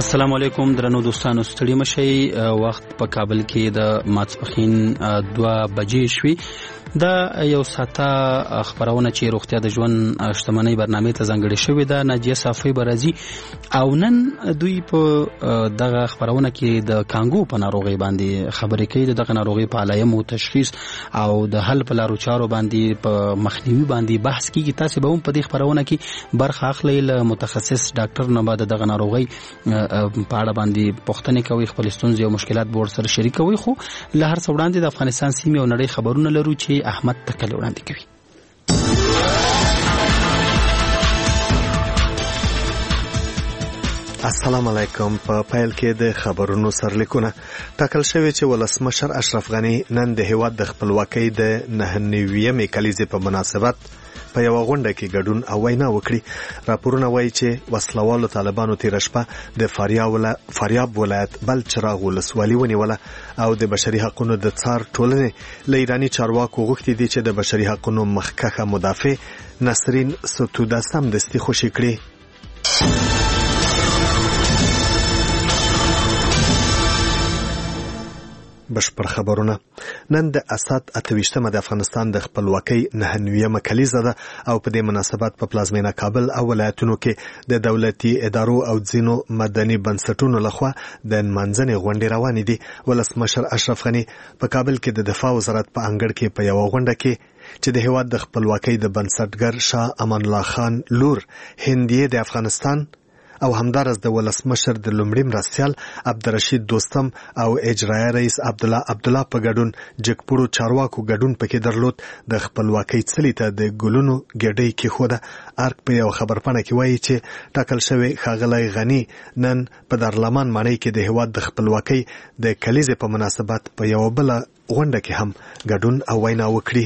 السلام علیکم درنو دوستانو، ستړي مشئ. وخت په کابل کې د ماسپښین 2 بجې شوي. دا یو ساته خبرونه چې روغتیا د ژوند شتمنۍ برنامه ته ځانګړې شوې ده. ناجیه صافی برازي او نن دوی په دغه خبرونه کې د کانګو په ناروغي باندې خبرې کوي، دغه ناروغي په علایمو تشخیص او د حل په لارو چارو باندې په مخنیوي باندې بحث کیږي. تاسو به هم په دې خبرونه کې برخه اخلئ. له متخصص ډاکټر نه بعد دغه ناروغي په اړه باندې پوښتنې کوي، خپل ستونزې او مشکلات به ورسره شریکوي. خو له هر څه وړاندې د افغانستان سیمې او نړۍ خبرونه لرو چې احمد تکل وړاندې کوي. السلام علیکم. په پیل کې د خبرونو سرلیکونه. ټاکل شوی چې ولسمشر اشرف غنی نن د هیواد د خپلواکۍ د 99مې کلیزې په مناسبت په یو غونډه کې ګډون او وینا وکړي. راپورونه وایي چې وسلوالو طالبانو تیر شپه د فاریاب ولایت بل چراغ ولسوالي ونیوله او د بشري حقوقو د څار ټولنې له ایرانی چارواکو غوښتي دي چې د بشري حقوقو مخکښه مدافع نسرین ستوده سمدستي خوشي کړي. بشپړ خبرونه. نن د اسد 28مه د افغانستان د خپلواکۍ 99مه کلیزه ده او په دې مناسبت په پلازمینه کابل او ولایتونو کې د دولتي ادارو او ځینو مدني بنسټونو لخوا د نمانځنې غونډې روانې دي. ولسمشر اشرف غنی په کابل کې د دفاع وزارت په انګړ کې په یو غونډه کې چې د هیواد د خپلواکۍ د بنسټګر شاه امان الله خان لور هندیه د افغانستان او همدارس د ولسمشر د لومړي مرستیال عبدالرشید دوستم او اجرایي رئیس عبدالله په ګډون جګپورو چارواکو ګډون پکې درلود. د خپلواکۍ څلي ته د ګلونو ګډۍ کې خوده. ارک په یو خبرپاڼه کې وایي چې ټاکل شوی ښاغلی غنی نن په دارالمان ماڼۍ کې د هیواد د خپلواکۍ د کلیزې په مناسبت په یو بل غونډه کې هم ګډون او وینا وکړي.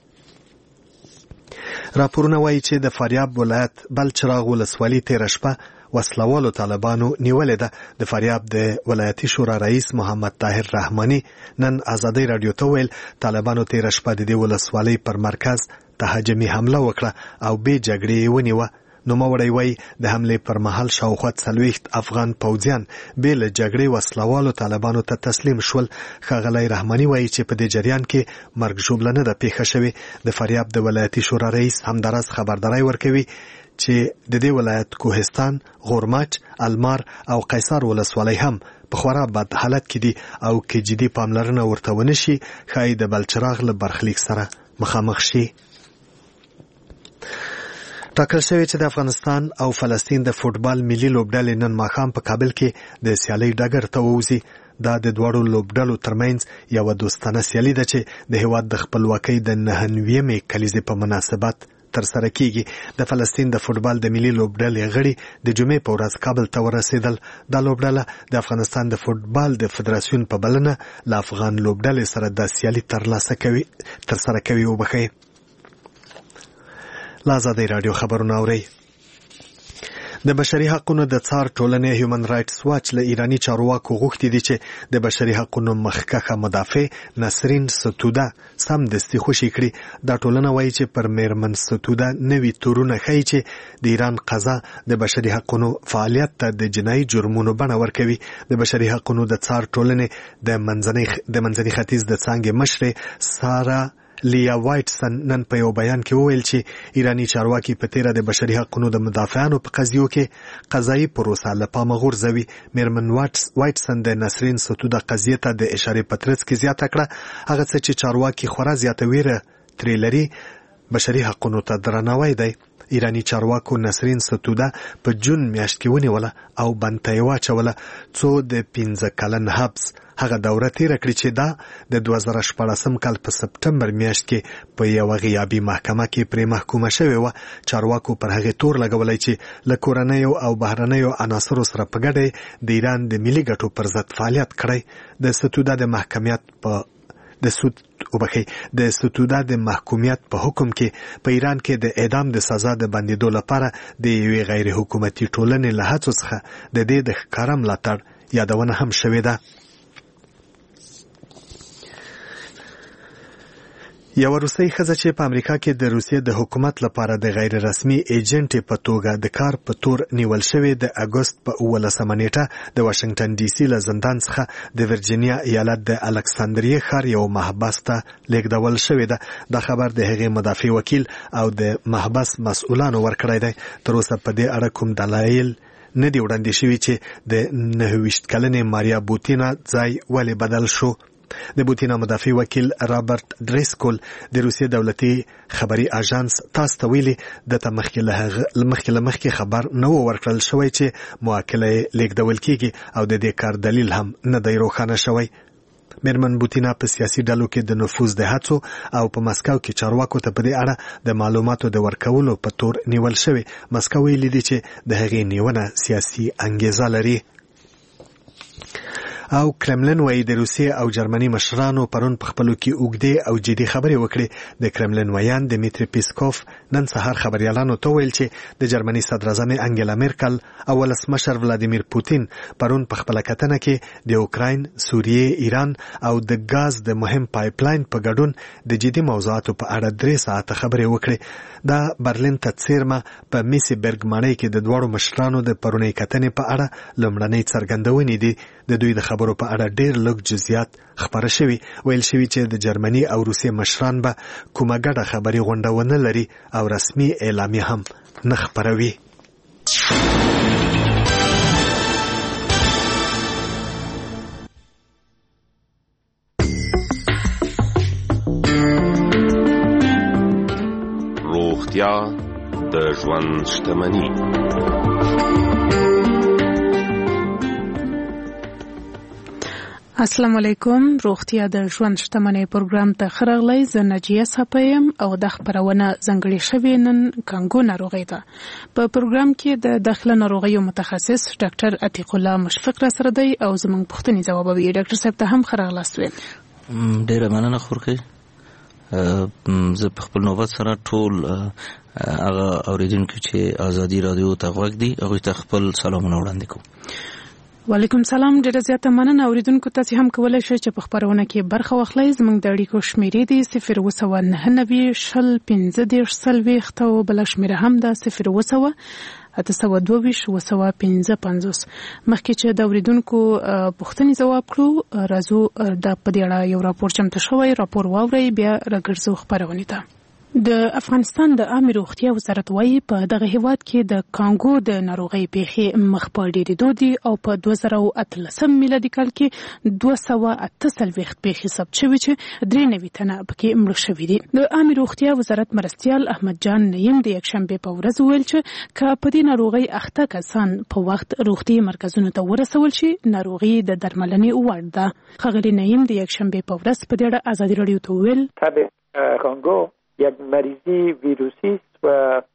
راپورونه وایي چې د فاریاب ولایت بل چراغ ولسوالي تیر شپه وسلوالو طالبانو نیولې ده. د فاریاب د ولایتي شورا رئیس محمد طاهر رحماني نن آزادۍ رادیو ته ویل طالبانو تیر شپه د دې ولسوالۍ پر مرکز تهاجمي حمله وکړه او به جګړې ونیوه. نوموړی وایي د حملې پر مهال شاوخوا 40 افغان پوځیان به له جګړې وسلوالو طالبانو ته تسلیم شول. ښاغلی رحماني وایي چې په دې جریان کې مرګ ژوبله نه ده پیښه شوې. د فاریاب د ولایتي شورا رئیس همدارس خبرداری ورکوي چې د دې ولایت کوهستان، غورماچ، المار او قیصار ولسوالۍ هم په خورا بد حالت کې دي او کې جدي پاملرنه ورته ونشي ښایي د بلچراغ له برخلیک سره مخامخ شي. ټاکل شوی چې د افغانستان او فلسطین د فوټبال ملي لوبډلې نن ماښام په کابل کې د سیالۍ ډګر ته ووځي. دا د دواړو لوبډلو ترمنځ یو دوستانه سیالي ده چې د هیواد د خپلواکۍ د 99مې کلیزې په مناسبت ترسره کیږي. د فلسطین د فوټبال د ملي لوبډلې غړي د جمعې په ورځ کابل ته ورسېدل. دا لوبډله د افغانستان د فوټبال د فدراسیون په بلنه له افغان لوبډلې سره د سیالي ترسره کوي. وبخښئ. له آزادۍ رادیو خبرونه اورئ. د بشري حقوقو د څار ټولنې هیومن رائټس واچ له ایرانی چارواکو غوښتي دي چې د بشري حقوقو مخکښه مدافع نسرین ستوده سمدستي خوشي کړي. دا ټولنه وایي چې پر میرمن ستوده نوي تورونه ښیي چې د ایران قضا د بشري حقوقو فعالیت ته د جنایي جرمونو بڼه ورکوي. د بشري حقوقو د څار ټولنې د منځني ختیځ د څانګې مشرې سارا لیا وایټسن نن په یو بیان کې وویل چې ایرانی چارواکي په تیره د بشري حقوقو د مدافعانو په قضیو کې قضایي پروسه له پامه غورځوي. میرمن وایټسن د نسرین ستوده قضیې ته د اشارې په ترڅ کې زیاته کړه هغه څه چې چارواکي خورا زیاته ویره ترې لري بشري حقوقو ته درناوی دی. ایرانی چارواکو نسرین ستوده په جون میاشت کې ونیوله او بند ته یې واچوله څو د 15 کلن حبس هغه دوره تیره کړې چې دا د 2014 کال په سپټمبر میاشت کې په یوه غیابي محکمه کې پرې محکومه شوې وه. چارواکو پر هغې تور لګولی چې له کورنیو او بهرنیو عناصرو سره په ګډه د ایران د ملي ګټو پر ضد فعالیت کړی. د ستوده د ستوده د محکومیت په حکم کې په ایران کې د اعدام د سزا د بندیدو لپاره د یوې غیر حکومتي ټولنې له هڅو څخه د دې د ښکاره ملاتړ یادونه هم شوې ده. یو روسي ښځه چې په امریکا کې د روسیې د حکومت لپاره د غیر رسمي ایجنټ په توګه د کار په تور نیول شوې د اگست په 18 نیټه د واشنگټن ډي سي له زندان څخه د ورجینیا ایالت د الکساندریه ښار یو محبس ته لیږدول شوې ده. دا خبر د هغې مدافع وکیل او د محبس مسؤلانو ورکړی دی. تر اوسه په دې اړه کوم دلایل نه دی وړاندې شوي چې د 29 کلنې ماریا بوتینا ځای ولې بدل شو. د بوتینا مدافع وکیل رابرټ ډریسکول د روسیې دولتي خبري اژانس تاس ته ویلي د مخکې خبر نه ورکړل شوی چې موکله لیږدول کیږي او د دې کار دلیل هم نه دی روښانه شوی. میرمن بوتینا په سیاسي ډلو کې د نفوذ د هڅو او په مسکو کې چارواکو ته په دې اړه د معلوماتو د ورکولو په تور نیول شوی. مسکو ویلي دی چې د هغې نیونه سیاسي انګیزه لري. او کرملن وایي د روسیې او جرمني مشرانو پرون په خپلو کې اوږدې او جدي خبرې وکړې. د کرملن ویان دمیتری پیسکوف نن سهار خبريالانو ته ویل چې د جرمني صدر اعظم انګلا میرکل او ولسمشر ولادیمیر پوتین پرون په خپل کتنه کې د اوکراین، سوریې، ایران او د غاز د مهم پایپلاین په ګډون د جدي موضوعاتو په اړه 3 ساعته خبرې وکړې. دا برلین ته څیرمه په میسیبرګ ماڼۍ کې د دوړو مشرانو د پرونی کتنې په اړه لومړنۍ څرګندونې دي. د دوی د خبرو په اړه ډېر لږ جزئیات خبره شوي. ویل شوي چې د جرمني او روسیې مشران به کومه ګډه خبري غونډه ونه لري او رسمي اعلامیه هم نه خپروي. روغتیا د ژوند شتمني. السلام علیکم. روغتیا د ژوند شتمنۍ پروګرام ته خرغلی زه نجیه صفایم او د خبرونه ځنګړې شوې نن کانګو ناروغي ده. په پروګرام کې د داخله ناروغیو متخصص ډاکټر عتیق الله مشفق را سره دی او زموږ پوښتنې ځوابوي. ډاکټر صاحب ته هم خرغلاست وي. ډیره مننه خورکې. زه په خپل نوبت سره ټول هغه اوریدونکو چې ازادي رادیو ته غوږ دي هغوی ته خپل سلامونه وړاندې کوم. وعلیکم سلام. ډیره زیاته مننه. اوریدونکو تاسو هم کولای شئ چې په خبرونه کې برخه واخلئ. زموږ د اړیکو شمیرې دي 01990 شل 15 او بل شمیره هم ده 020 822 255. مخکې چې د اوریدونکو پوښتنې ځواب کړو راځو د په دې اړه یو راپور چمتو شوی. راپور واورئ بیا راګرځو خبرونه ته. د افغانستان د عامه روغتیا وزارت وايي په دغه هیواد کې د کانګو د ناروغۍ پیښې مخ په ډیرېدو دي او په 2013 میلادي کال کې 248 پیښې ثبت شوې چې 93 تنه پکې مړه شوي دي. د عامه روغتیا وزارت مرستیال احمد جان نعیم د یکشنبه په ورځ ویل چې که په دې ناروغۍ اخته کسان په وخت روغتي مرکزونو ته ورسول شي ناروغي د درملنې وړ ده. ښاغلي نعیم د یکشنبه په ورځ په دې اړه ازادي رادیو ته ویل کانگو یک مریضی ویروسی است و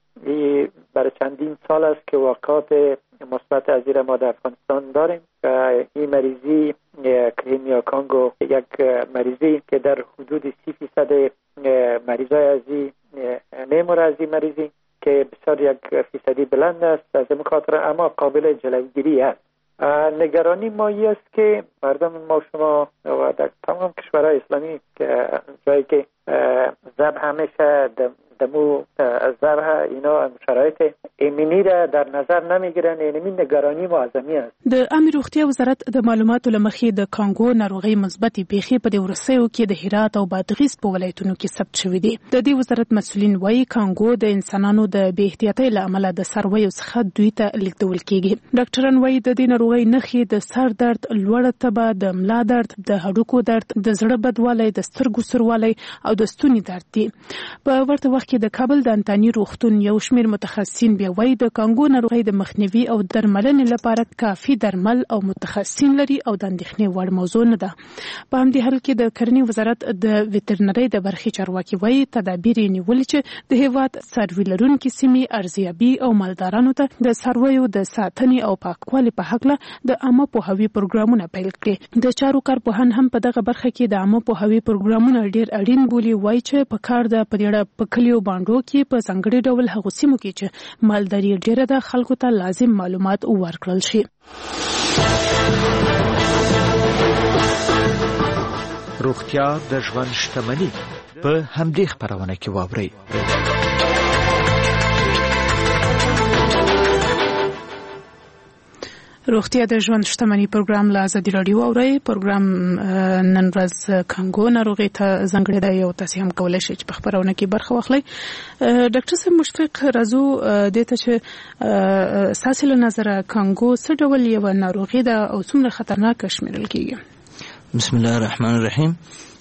برای چندین سال است که واقعات مثبت از این ما در افغانستان داریم. این مریضی کریمیا کانگو یک مریضی که در حدود 30% مریضای از این میموره از این مریضی که بسیار یک فیصدی بلند است. از این خاطر اما قابل جلوگیری است. نگرانی ما این است که مردم ما شما و در تمام کشورهای اسلامی که جایی که ذبح همیشه دمو ذبح اینا شرایط ایمنی را در نظر نمیگیرن. اینمی نگرانی معظمی است. د عامه روغتیا وزارت د معلوماتو لمخې د کانګو ناروغي مثبتې پیښې په دې ورسېو کې د هرات او بادغیس په ولایتونو کې ثبت شوې دي. د دې وزارت مسؤلین وایي کانګو د انسانانو د بې احتیاطۍ له امله د څارویو څخه دوی ته لیږدول کېږي. ډاکټران وایي د دې ناروغۍ نښې د سر درد، لوړه تبه، د ملا درد، د هډوکو درد، د زړه بدوالی، د سترګو سوروالی او د ستوني درد دي. په ورته وخت کې د کابل د انتاني روغتون یو شمېر متخصصین بیا وایي د کانګو ناروغۍ د مخنیوي او درملنې لپاره کافي درمل او متخصصین لري او د اندېښنې وړ موضوع نه ده. په همدې حال کې د کرنې وزارت د ویټرنرۍ د برخې چارواکي وایي تدابیر یې نیولي چې د هیواد څاروي لرونکي سیمې ارزیابي او مالدارانو ته د څارویو د ساتنې او پاکوالي په هکله د عامه پوهاوي پروګرامونه پیل کړي. د چارو کارپوهان هم په دغه برخه کې د عامه پوهاوي پروګرامونه ډېر اړین بولي. وایي چې په کار د په دې په کلیو باندې کې په ځانګړي ډول هغو سیمو کې چې مالداري ډیره ده خلکو ته لازم معلومات ورکړل شي. روغتیا د ژوند شتمني په همدې خبرونه کې واورئ. روغتیا د ژوند شتمني پروګرام له ازادي راډیو اوري. پروګرام نن ورځ کانګو ناروغي ته ځانګړی دی او تاسو هم کولای شئ چې په خبرونه کې برخه واخلئ. ډاکټر صاحب مشفق راځو د ته چې ساسي له نظر کانګو څه ډول یو ناروغي ده او څومره خطرناک شمیرل کیږي؟ بسم الله الرحمن الرحیم.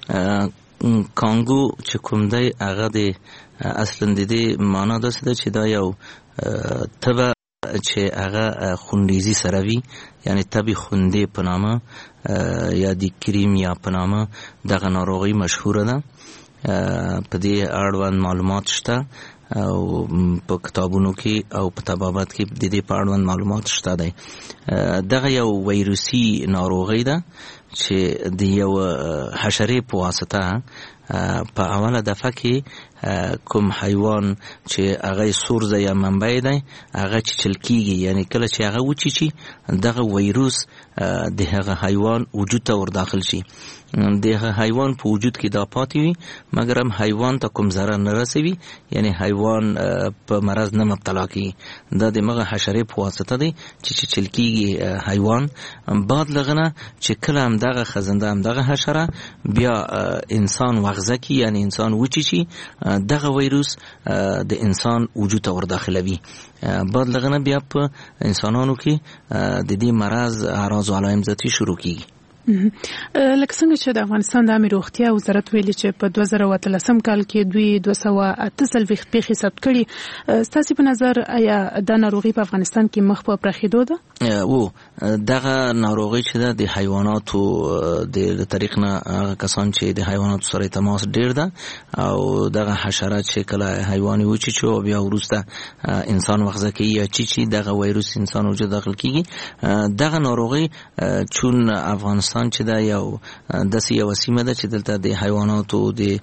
کانګو چې کوم دی هغه د اصلا د دې معنا ده چې دا یو تبه چې هغه خونریزي سره وي، یعنی تبي خوندې په نامه یا د کریم یا په نامه دغه ناروغي مشهوره ده. په دې اړوند معلومات شته او په کتابونو کې او په طبابت کې د دې په اړوند معلومات شته دی. دغه یو ویروسي ناروغي ده چې د یو حشرې په واسطه په اوله دفعه کې کوم حیوان چې هغه سورزه یا منبع دی هغه چیچل کیږي، یعنی کله چې هغه وچیچي دغه ویروس د هغه حیوان وجود ته ور داخل شي. د هغه حیوان په وجود کې دا پاتې وي مګر هم حیوان ته کوم ضرر نه رسوي، یعنی حیوان په مرض نه مبتلا کیږي. دا د مغه حشرې په واسطه دی چې چیچل کیږي حیوان. بعد لغنه چې کله هم دغه خزنده هم دغه حشره بیا انسان وغزه کی، یعنی انسان وچیچي دغه ویروس د انسان وجود ته ور داخلوي. بعد لغنه بیا په انسانانو کې د دې مرض اعراض او علائم ذاتی شروع کیږي. لکه څنګه چې د افغانستان د عامه روغتیا وزارت ویلي چې په 2013 کال کې دوی 248 پیښې ثبت کړي. ستاسو په نظر آیا دا ناروغي په افغانستان کې مخ په پراخېدو ده؟ او دغه ناروغي چې د حیواناتو د طریق نه هغه کسان چې د حیواناتو سره تماس ډیر ده او دغه حشرات چې کله حیواني وچی چې بیا ورسته انسان وغزه کوي یا چی دغه ویروس انسان وجود داخل کیږي. دغه ناروغي چون افغانستان چې دا یو داسې یو سیمه ده چې دلته د حیواناتو د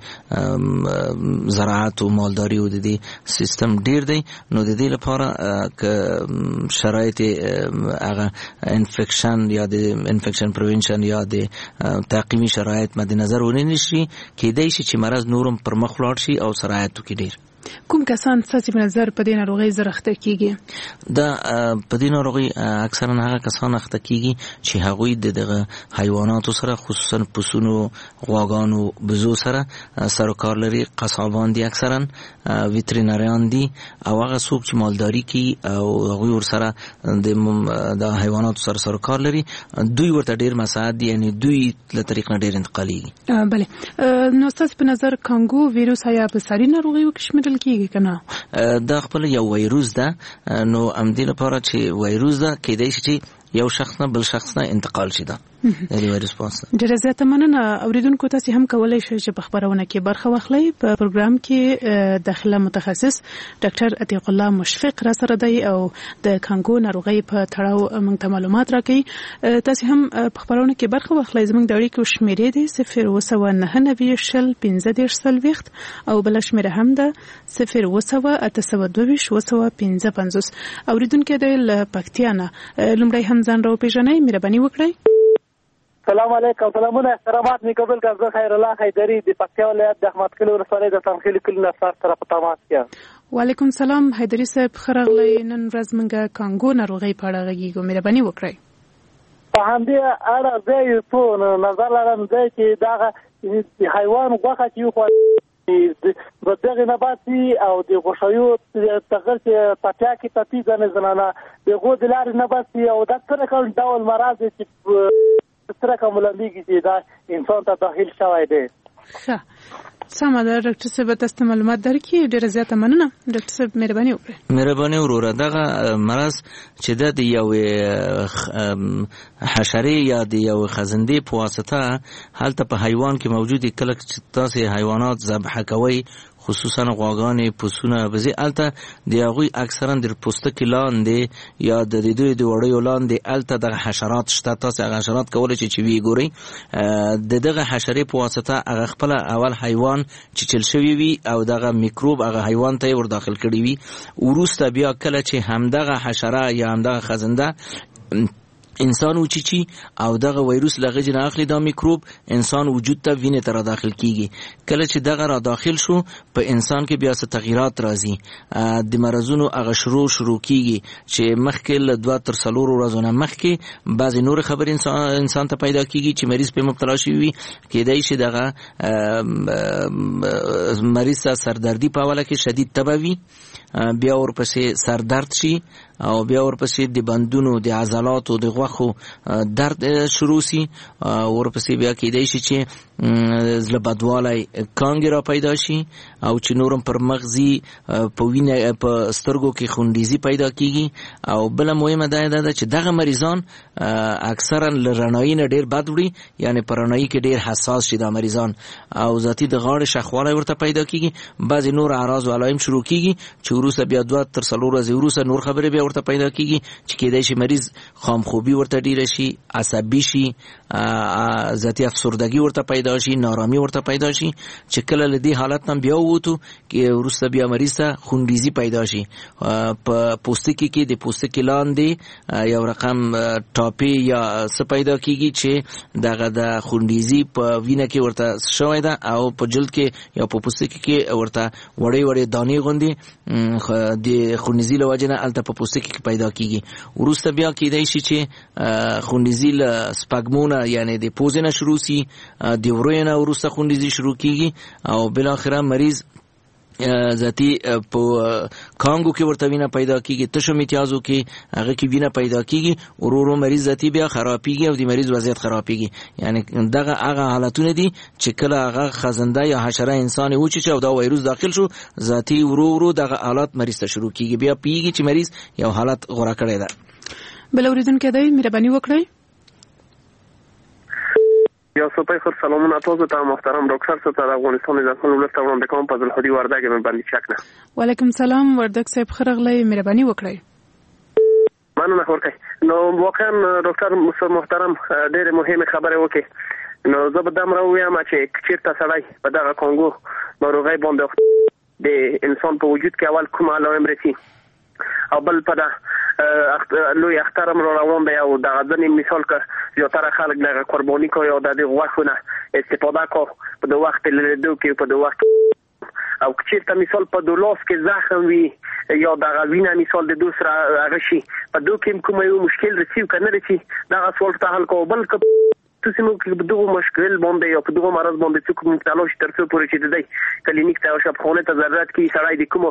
زراعت او مالداري او د سیستم ډیر دی، نو د دې لپاره ک شرایط هغه انفیکشن یا د انفیکشن پریونشن یا د تعقیمی شرایط مد نظر ونیول شي کېدای شي چې مرض نورم پر مخ لاړ شي او سرایت وکړي. ډیر کوم کسان ستاسو په نظر په دې ناروغي زره اخته کیږي؟ دا په دې ناروغي اکثرا هغه کسان اخته کیږي چې هغوی دغه حیواناتو سره خصوصا پسونو، غواګانو، بزو سره سروکار لري. قصابان دي اکثرا، ویترینریان دي او هغه څوک چې مالداري کوي او هغوی ور سره د حیواناتو سره سروکار لري، دوی ورته ډیر مساعد دي، یعنی دوی له طریق نه ډیر انتقالي. بله، نو ستاسو په نظر کانګو ویروس آیا په ساري ناروغي وکشمېدل کیږي کنه؟ دا خپل یو ویروس ده، نو امدې لپاره چې ویروس ده کېدای شي چې یو شخص نه بل شخص نه انتقال شي. دا د ویروس پاسه. ډېر زیاته مننه. اوریدونکو تاسو هم کولای شئ چې په خبرونه کې برخه واخلئ. په پروګرام کې داخله متخصص ډاکټر عتیق الله مشفق را سره دی او د کانګو ناروغي په تړاو موږ ته معلومات راکړي. تاسو هم په خبرونه کې برخه واخلئ. زموږ د اړیکو شمیرې دي 0299015 او بل شمیره هم ده 02822 اوریدونکو د پکتیا نه لومړی هم ځان راو پیژنئ، مهرباني وکړئ. سلام علیکم. سلامونه احترامات می قبول کړه. خیر الله حیدری د پکتیا ولایت د احمد کلی ولسوالۍ د تنخیل کلی نه سره په تماس یم. وعلیکم سلام حیدری صاحب، خرغلی. نن ورځ موږ کانګو ناروغي په اړه غږیږو، مهرباني وکړئ. په همدې اړه زه یو څه نظر لرم چې دغه حیوان غوښه چې خو د دغه نباتي او د غوښیو تغیر چې پټیا کې تفیز نه زنانه د غو د لارې نباتي او د څه ډول مرض چې سره کوملېږي چې دا انسان ته داخل شوی دی. ښه، سمه ده. ډاکټر صاحب تاسو معلومات درکړي، ډیره زیاته مننه. ډاکټر صاحب مهرباني وکړئ. مهرباني وروره. دغه مرض چې د یو حشرې یا د یو خزندې په واسطه هلته په حیوان کې موجودي، کله چې تاسو حیوانات ذبح کوئ خصوصا غواګانې، پسونه، بزې، الته د هغوی اکثرا د پوستکي لاندې یا د دوی د وړیو لاندې الته دغه حشرات شته. تاسو هغه حشرات کولی شئ چې وی ګورئ. د دغه حشرې په واسطه هغه خپل اول حیوان چیچل شوی وي او دغه میکروب هغه حیوان ته ور داخل کړی وي. وروسته بیا کله چې همدغه حشره یا همدغه خزنده انسان وچیچی او دغه وایروس لغه جن اخلي دا میکروب انسان وجود ته وینې ته را داخل کیږي. کله چې دغه را داخل شو په انسان کې بیا څه تغیرات راځي، د مرزونو هغه شروع کیږي چې مخکې له 2 تر 4 ورځې نه مخکې بعضی نور خبر انسان ته پیدا کیږي چې مریض په مبتلا شي وي. کېدای شي دغه مریض ته سردردي په حواله کې شدید تبه وي، بیا ورپسې سردرد شي او بیا ورپسې د بندونو د عضلاتو د غوښو درد شروع شي، ورپسې بیا کېدای شي چې زړه بدوالی کانګې را پیدا شي او چې نورم پر مغزي په وینه په سترګو کې خونډیزي پیدا کیږي. او بله مهمه دا ده چې دغه مریضان اکثرا له رڼایي نه ډېر بد وړي، یعنی په رڼایي کې ډېر حساس شي دا مریضان، او ذاتي د غاړې شخوالی ورته پیدا کیږي. بعضې نور اعراض و علائم شروع کیږي چې وروسته بیا 2 تر 4 ورځې وروسته نور خبرې بیا ورته پیدا کیږي چې کېدای شي مریض خامخوبي ورته ډیره شي، عصبي شي، ذاتي افسردګي ورته پیدا شي، نارامي ورته پیدا شي. چې کله له دې حالت نه بیا ووتو کې وروسته بیا مریض ته خونډیزي پیدا شي، په پوستکي کې د پوستکي لاندې یو رقم ټاپې یا څه پیدا کیږي چې دغه د خونډیزي په وینه کې ورته شوی ده او په جلد کې یا په پوستکي کې ورته وړې دانې غوندې د خونډیزي له وجې نه هلته په پوستکي کې پیدا کیږي. وروسته بیا کېدای شي چې خونډیزي له سپږمونه یعنی د پوزې نه شروع شي، د ورویو نه وروسته خونډیزي شروع کیږي او بالاخره مریض ذاتی په کانګو کې ورته وینه پیدا کیږي، تشو میتیازو کې هغه کې وینه پیدا کیږي، ورو مریض ذاتی بیا خرابېږي او د مریض وضعیت خرابېږي. یعنی دغه هغه حالتونه دي چې کله هغه خزنده یا حشره انسان وچی او دا وایروس داخل شو، ذاتی ورو دغه حالات مریض ته شروع کیږي، بیا پیږي چې مریض یو حالت غوړه کړی ده. بل اوریدونکو دی مهرباني وکړئ. یا صبح خیر، سلامونه تاسو ته محترم ډاکټر صاحب ته افغانستان د ځان ولست وړاندې کوم په ځلخدي وردګ مې باندې چکنه. وعلیکم سلام وردګ صاحب خرغلی مهرباني وکړئ. مننه ورکړئ. نو واقعا ډاکټر محترم ډېر مهمه خبره وکړي. نو زه به دا وایم چې چیرته سړی په دغه کانګو ناروغي باندې د انسان په وجود کې اول کوم علائم رسي او بل په دا لوی اخترم را روان دی او د غزنی مثال که زیاتره خلک دغه قربانی کوي او د غوښونه استفاده کوي په د وخت لیدو کې په د وخت او چیرته مثال په د لاس کې زخم وي یا د غوینه مثال د دوسرا هغه شي په دوه کې کوم یو مشکل رسیو کنه رسي دغه سوال ته حل کوو. بل تاسو موږ په دغه مشکل باندې یا په دغه مرض باندې څوک مبتلا شي تر څو پورې چې د کلینیک ته او شفاخانه ته ضرورت کې سړی د کوم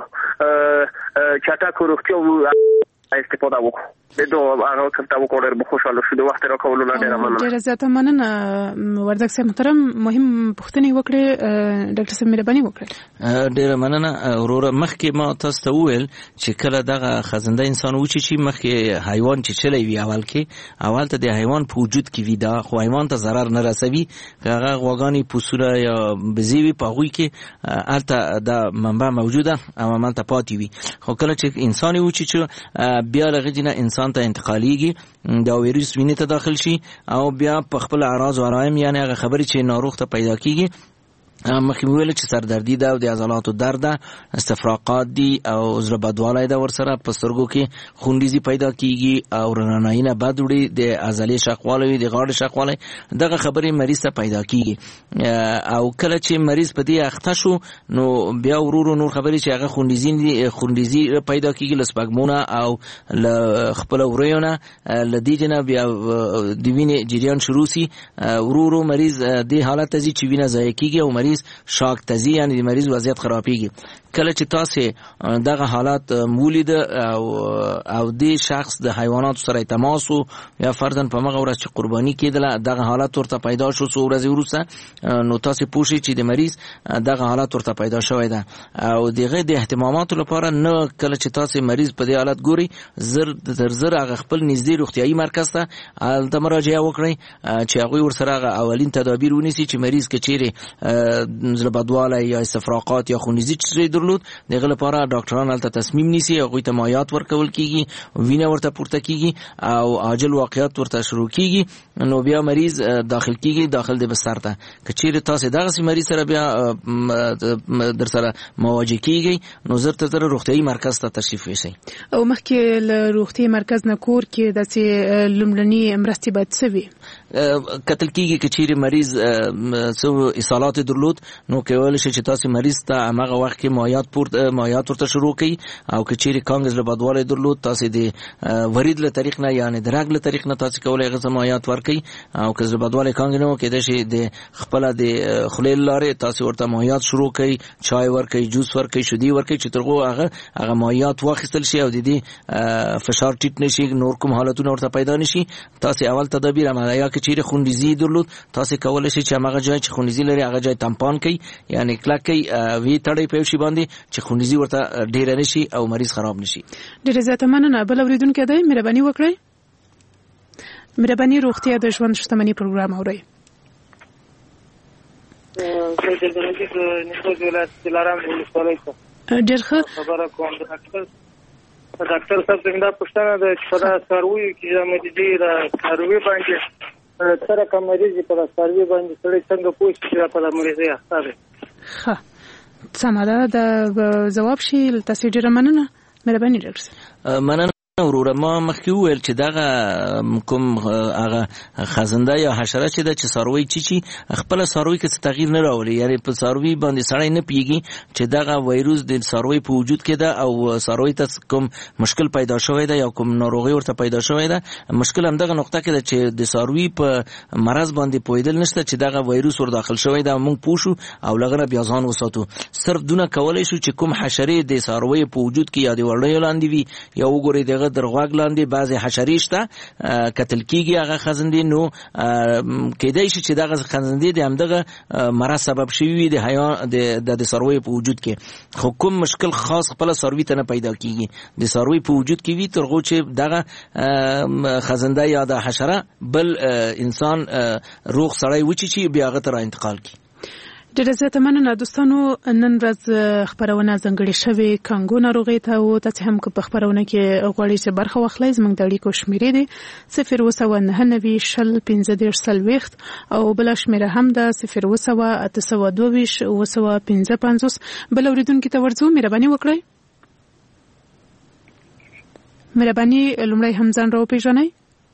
چټک روغتیا استفاده وکړو. د دوه هغه کړه وکړل به خوشاله شو. د وخت راکولو نه ډیره مننه. ډیره زیاته مننه وردګ صاحب محترم. مهم پوښتنې وکړې ډاکټر صاحب مهرباني وکړئ. ډیره مننه وروره. مخکې ما تاسو ته وویل چې کله دغه خزنده انسان وچی شي مخکې حیوان چې چلی وي اول ته د حیوان په وجود کې وي، دا خو حیوان ته ضرر نه رسوي. هغه غواګانې پوسونه یا بزی وي په هغوی کې هلته دا منبع موجوده او همالته پاتې وي. خو کله چې انسان وچی شو بیا له هغې نه انسان ته انتقالیږي، دا ویروس وینې ته داخل شي او بیا په خپل اعراض و علائم یعنی هغه خبرې چې ناروغ ته پیدا کیږي مخکې ویل چې سردردي ده او د عضلاتو درد ده، استفراقات دي او زړه بدوالی ده، ورسره په سترګو کې خونډیزي پیدا کیږي او رڼایي نه بد وړي، د عضلې شخوالی وي، د غاړې شخوالی، دغه خبرې مریض ته پیدا کیږي. او کله چې مریض په دې اخته شو نو بیا ورو نور خبرې چې هغه خونډیزي پیدا کیږي له سپږمونه او له خپل وریو نه، له دې نه بیا د وینې جریان شروع شي، ورو مریض دې حالت ته ځي چې وینه ضایع کیږي او مریض شاک تزي یعنی د مریض وضعیت خرابېږي. کله چې تاسو دغه حالات مولید او د شخص د حیوانات سره تماس یا فرضاً په مغه ورځ چې قرباني کېدله دغه حالات ورته پیدا شو څو ورځې وروسته، نو تاسو پوښی چې د مریض دغه حالات ورته پیدا شوی ده او دغه د اهتماماتو لپاره نه کله چې تاسو مریض په دې حالت ګوري زر هغه خپل نږدې روغتيایي مرکز ته الته مراجعه وکړئ چې هغه ورسره اولین تدابیر ونیسي چې مریض کې چیرې زړه بدوالی یا استفراقات یا خونریزي چې درلود دغه لپاره ډاکټران هلته تصمیم نیسي هغوی ته مایعات ورکول کیږي وینه ورته پورته کیږي او عاجل واقعیات ورته شروع کیږي نو بیا مریض داخل کیږي داخل د بستر ته که چیرې تاسو دغه مریض سره بیا در سره مواجه کیږي نو زر تر روغتیايي مرکز ته تشریف یوسئ او مخکې له روغتیايي مرکز نه کور کې داسې لومړني مرستې باید څه وي کتل کیږي که چیرې مریض څه اصالات درلود نو کولای شي چې تاسو مریض ته هغه وخت کې مایعات ورته شروع کړئ او که چیرې کم د زړه بدوالی درلود تاسو د ورید له طریق نه یعنی د رګ له طریق نه تاسو کولای هغه مایعات ورکړئ او که زړه بدوالی کم نه کېدای شي د خپل د خولې لارې تاسو ورته مایعات شروع کړئ چای ورکړئ جوس ورکړئ شیدې ورکړئ چې ترغه هغه مایعات واخیستل شي او د دې فشار ټیټ نشي نور کوم حالتونه ورته پیدا نشي تاسو اول تدابیر عملیه کې چیرې خونریزي درلود تاسو کولای شئ چې هغه ځای چې خونریزي لري هغه ځای تمپان کړئ یعنی کلک کړئ وی تړئ په شی باندې چې خونریزي ورته ډیر نشي او مریض خراب نشي ډیر زیاته مننه بل اوریدونکو دی مهرباني وکړئ مهرباني روغتیا د ژوند شتمنۍ پروګرام اورئ ډیر ښه خبره کوم ډاکټر صاحب څنګه پوښتنه ده چې په سروي کې د مریضي را سروي باندې سره کوم مریض په سروي باندې سره څنګه پوښتنه چې په مریضي اخته ده ښه سمه ده جواب شي تاسو ډیر مننه مهرباني ډاکټر مننه وروره ما مخکې وویل چې دغه کوم هغه خزنده یا حشره چې ده چې څاروی چیچي خپله څاروي کې څه تغییر نه راولي یعنی په څاروي باندې سړی نه پوهېږي چې دغه وایروس د څاروي په وجود کې ده او څاروي ته کوم مشکل پیدا شوی ده یا کوم ناروغي ورته پیدا شوی ده مشکل همدغه نقطه کې ده چې د څاروي په مرض باندې پوهېدل نشته چې دغه وایروس ور داخل شوی ده موږ پوه شو او له هغه نه بیا ځان وساتو صرف دونه کولی شو چې کوم حشرې د څارویو په وجود کې یا د وړیو لاندې وي یا وګورئ دغه در غوږ لاندې بعضې حشرې شته کتل کیږي هغه خزندې نو کیدای شي چې دغه خزندې د همدغه مرض سبب شوي وي د څارویو په وجود کې خو کوم مشکل خاص خپله څاروي ته نه پیدا کیږي د څاروي په وجود کې وي تر څو چې دغه خزنده یا د حشره بل انسان روغ سړی وچیچي بیا هغه ته را انتقال کړي ډېره زیاته مننه دوستانو نن ورځ خپرونه ځانګړې شوې کانګو ناروغۍ ته او تاسو هم په خپرونه کې غواړئ چې برخه واخلئ زموږ د اړیکو شمیرې دي 029901530 او بل شمیره هم ده 02822 بل اوریدونکو ته ورځو مهرباني وکړئ مهرباني لومړی هم ځان راو پیژنئ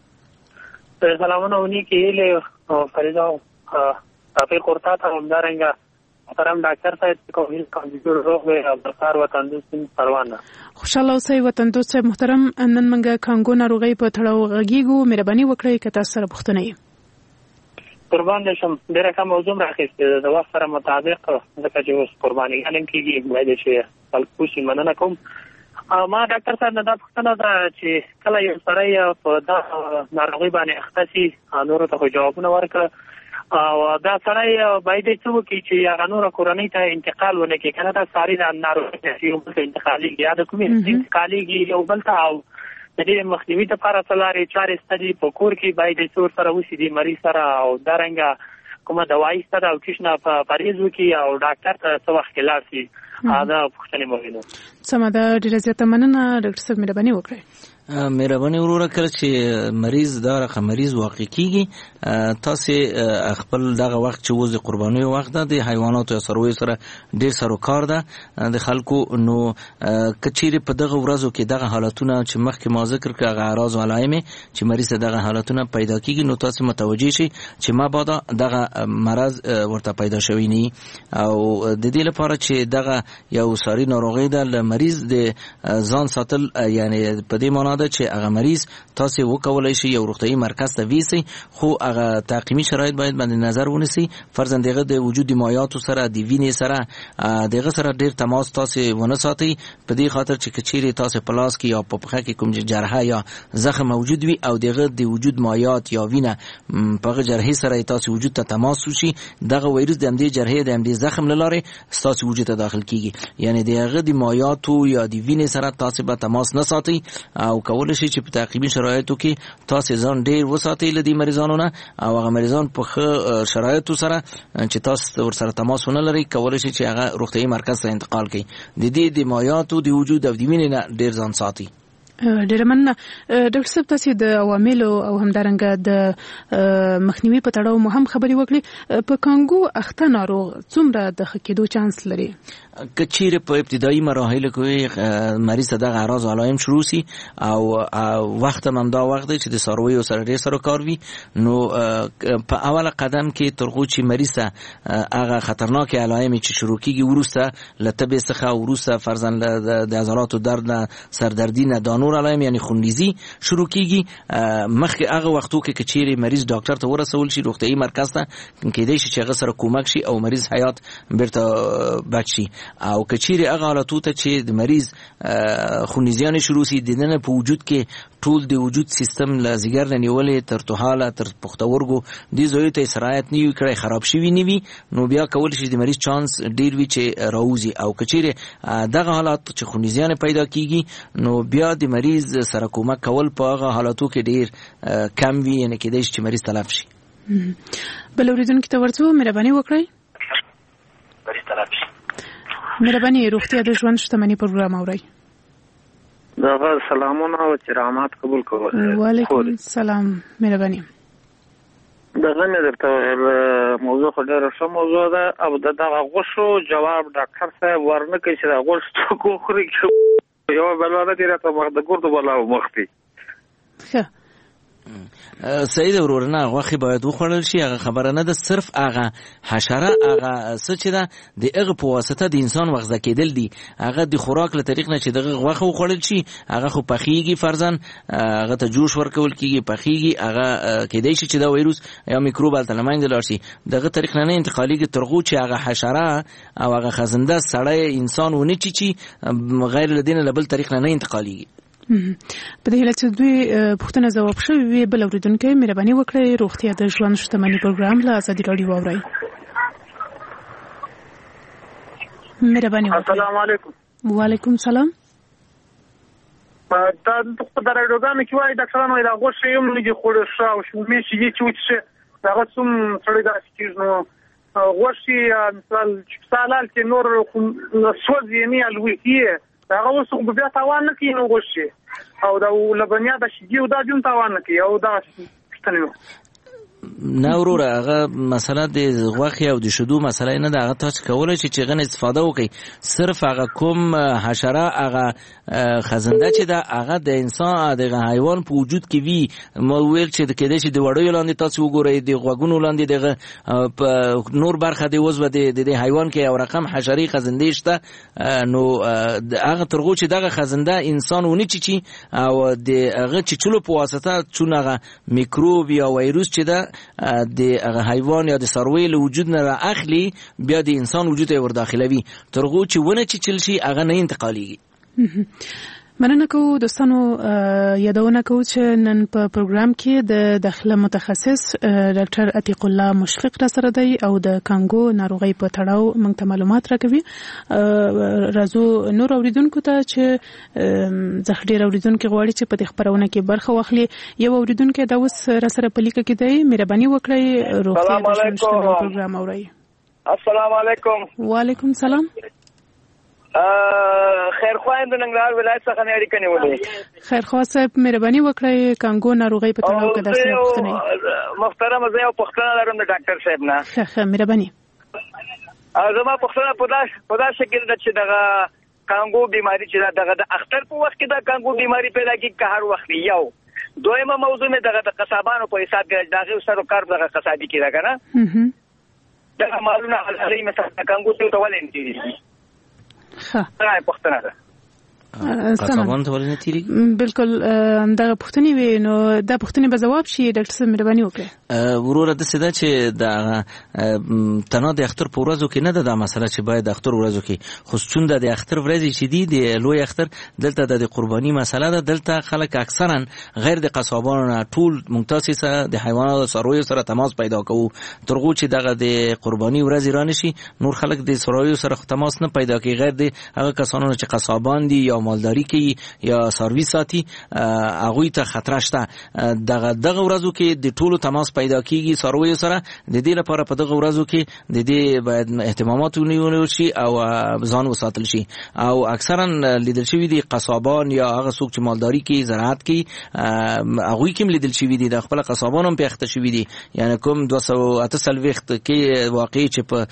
سلامونه ونی کې له فریدا تاسو کوړتا ته همدارنګه محترم ډاکټر صاحب کوم کمزور روغ او بخار وطن دوست پروانه خوشاله اوسئ وطن دوست محترم نن منګه کانګو ناروغي په تړاو غږیږو مهرباني وکړئ که تاسو سره پوښتنه یې قربان شم ډیره کوم موضوع راخېسته د وخت سره مطابق ځکه چې اوس قرباني غنم کېږي باید چې خلکو شي مننه کوم ما ډاکټر صاحب نه دا پوښتنه ده چې کله یو سړی په دا ناروغي باندې اخته شي نورو ته جوابونه ورکړي او دا سړی باید څه وکړي چې هغه نوره کورنۍ ته انتقال ونه کړي کنه دا ساري ناروغي یو بل ته انتقالېږي یا د کومې انتقالېږي یو بل ته او د دې مخنیوي لپاره څه لارې چارې شته دي په کور کې باید څور سره وشي د مریض سره او دارنګه کومه دوايي سره او کښنه پرهیز وکړي او ډاکټر ته څه وخت کې لاړ شي دا پوښتنې مهمه ده سمه ده ډېره زیاته مننه ډاکټر صاحب مهرباني وکړئ مهرباني وروره کله چې مریض دا رقم مریض واقع کیږي تاسو خپل دغه وخت چې وځي قرباني وخت ده د حیواناتو یا څارویو سره ډیر سروکار ده د خلکو نو کچېره په دغه ورځو کې دغه حالتونه چې مخکې ما ذکر کړ هغه اعراض او علائم چې مریض دغه حالتونه پیدا کیږي نو تاسو متوجي شئ چې ما بعد دغه مرض ورته پیدا شوی نه او د دې لپاره چې دغه یو ساري ناروغي ده ل مریض د ځان ساتل یعنی په دې معنی چې هغه مریض تاسو وکولای شي یو روغتيایي مرکز ته ویسي خو هغه تعقیمي شرایط باید باندې نظر ونیسي فرضاً دغه د وجود مایعات سره د وینې سره دغه سره ډیر تماس تاسو ونه ساتي په دې خاطر چې کچيري تاسو پلاس کې یا په پخه کې کوم جرحه یا زخم موجود وي او دغه د وجود مایعات یا وینه په جرحه سره تاسو وجود ته تماس وشي دغه وایروس د همدې جرحه د همدې زخم لاره تاسو وجود ته داخل کیږي یعنی دغه د مایعات یا د وینې سره تاسو به تماس نه ساتي او او کول شي چې په تعقیبي شرایطو کې تاسو ځان ډیر وساتئ له دې مریضانو نه او هغه مریضان په شرایطو سره چې تاسو ورسره تماس ونه لرئ کول شي چې هغه روغتیايي مرکز ته انتقال کړئ د دې د مایعاتو د وجود او د وینې نه ډیر ځان ساتي. ډیره مننه ډاکټر صاحب، تاسو د عواملو او همدارنګه د مخنیوي په تړاو مو هم خبرې وکړې. په کانګو اخته ناروغ څومره د ښه کېدو چانس لري؟ که چیرې په ابتدایي مراحلو کې مریض ته دغه اعراض علائم شروع شي او وخت هم دا وخت دی چې د څارویو سره ډېر سره کار وي، نو په اوله قدم کې تر څو چې مریض ته هغه خطرناک علائم چې شروع کیږي وروسته له تبې څخه وروسته فرضاً د عضلاتو درد نه، سردردي نه، دا نور علائم یعنی خونریزي شروع کیږي، مخکې هغه وختو کې چیرې مریض ډاکټر ته ورسول شي روغتیايي مرکز ته، کېدای شي چې هغه سره کومک شي او مریض حیات بیرته بچ شي. او کچيري هغه حالاتو ته چې د مریض خونریزیان شروع شي، د دننه په وجود کې ټول د وجود سیستم له زیګر نه نیولې تر توهاله تر پختورګو د زوی ته سرایت نیوي کړی خراب شي نیوي، نو بیا کول شي د مریض چانس ډیر وی چې راوځي. او کچيري دغه حالات چې خونریزیان پیدا کیږي، نو بیا د مریض سره کومک کول په هغه حالاتو کې ډیر کم وي، یعنی کېدای شي چې مریض تلف شي. بل اوریدونکو ته ورڅو مهرباني وکړئ. مهرباني روغتیا د ژوند شتمنۍ پروګرام اورئ. دغه سلامونه او چرامات قبول کوئ. وعلیکم السلام. مهرباني. دغه نه درته موضوع خو ډېره ښه موضوع ده او دغه غوښو جواب ډاکټر صاحب ورنه کوي چې د غوښ ټوکو خوري یو بلاره دی راته مخ د ګردو بلاو مختی. ښه سید ورورنا غوخي باید وخوړل شي، هغه خبره نه ده، صرف هغه حشره هغه څه چې ده د هغه په واسطه د انسان وغذا کېدل دي، هغه د خوراک له طریق نه چې دغه غوښه وخوړل شي هغه خو پخېږي، فرضاً هغه ته جوش ورکول کېږي، پخېږي، هغه کېدای شي چې دا وایروس یا میکروب هلته له منځه لاړ شي، دغه طریق نه انتقالېږي تر څو چې هغه حشره او هغه خزنده سړی انسان ونه چیچي، غیر له دې نه له بل طریق نه انتقالېږي. په دې هیله چې دوی پوښتنه ځواب شوې وي. بل اورېدونکی مهرباني وکړئ روغتیا د ژوند شتمنۍ پروګرام له ازادي راډیو واورئ. مهرباني وکړئ. السلام علیکم. وعلیکم السلام. دا په راډیوګانو کې وایي ډاکټرانو دا غوښه یو لږه خوړل شو او شومې چې چې هغه څوم سړی دا چې نو غوښه مثال سالال کې نور سوځ یې نه الوي هغه اوس خو بیا تاوان نه کوي نو غوښه او دا لبنیا د شیدو دا جون تاوان نه کوي او دا ستنه نه وروره هغه مسله د غوښې او د شیدو مسله نه ده، هغه تاسو کولای شئ چې غن استفاده وکړئ، صرف هغه کوم حشره هغه خزنده چې ده هغه د انسان د حیوان په وجود کې وي، مو ویل چې د کېدای شي د وړیو لاندې تاسو وګورئ، د غوږونو لاندې دغه په نور برخه د وزو د حیوان کې یو رقم حشري خزنده شته، نو هغه ترغو چې دغه خزنده انسان ونی چی او د هغه چلو په واسطه چون هغه میکروب یا وایروس چې ده د هغه حیوان یا د څاروي له وجود نه را اخلي، بیا د انسان وجود ته ور داخلوي، ترغو چې ونه چل شي هغه نه انتقالېږي. مننه کوو دوستانو، یادونه کوو چې نن په پروګرام کې د داخله متخصص ډاکټر عتیق الله مشفق را سره دی او د کانګو ناروغي په تړاو موږ ته معلومات راکوي. راځو نور اوریدونکو ته چې زه ډیر اوریدونکو غواړي چې په دې خبرونه کې برخه واخلي. یو اوریدونکو دا اوس را سره په لیکه کې دی، مهرباني وکړئ روغتیا د ژوند شتمنۍ پروګرام اورئ. السلام علیکم. وعلیکم السلام. خیر خوایم د ننګرهار ولایت څخه نه اړیکه نیولې. خیر خوا صاحب مهرباني وکړئ کانګو ناروغي په تړاو کې درس پوښتنه. محترم زه یو پوښتنه لرم د ډاکټر صاحب نه. ښه مهرباني. زما پوښتنه په دا شکل ده چې دغه کانګو بیماری چې دغه د اختر په وخت کې د کانګو بیماری پیدا کیږي که هر وخت یو. دویمه موضوع مې دغه د قصابانو په حساب کې دغه سره کار دغه قصابي کې ده کنه. دغه مالونه علي مثلا کانګو ته ولې نه دي؟ ښه پوښتنه ده. قصابان ته ولې نه تیریږي؟ بالکل دا پوښتنې وي، نو دا پوښتنې به ځواب شي. ډاکټر صاحب مهرباني وکړئ. وروره داسې ده چې د تنها د اختر په ورځو کې نه ده دا مسله چې باید د اختر ورځو کې، خو چون د اختر ورځې چې دي د لوی اختر دلته د قرباني مسله ده، دلته خلک اکثرا غیر د قصابانو نه ټول مختصه د حیواناتو څارویو سره تماس پیدا کوو، ترغو چې دغه د قرباني ورځ رانه شي نور خلک د څارویو سره تماس نه پیدا کوي، غیر د هغه کسانو چې قصابان دي یا او مالداري کوي یا څاروي ساتي هغوی ته خطر شته. دغه ورځو کې د ټولو تماس پیدا کیږي څارویو سره. د دې لپاره په دغه ورځو کې د دې باید اهتمامات ونیول شي او ځان وساتل شي. او اکثرا لیدل شوی دي قصابان یا هغه څوک چې مالداري کوي زراعت کوي هغوی کې لیدل شوی دي د خپل قصابانو هم پیښته شوی دي. یعنی کوم 238 کې واقعي چې په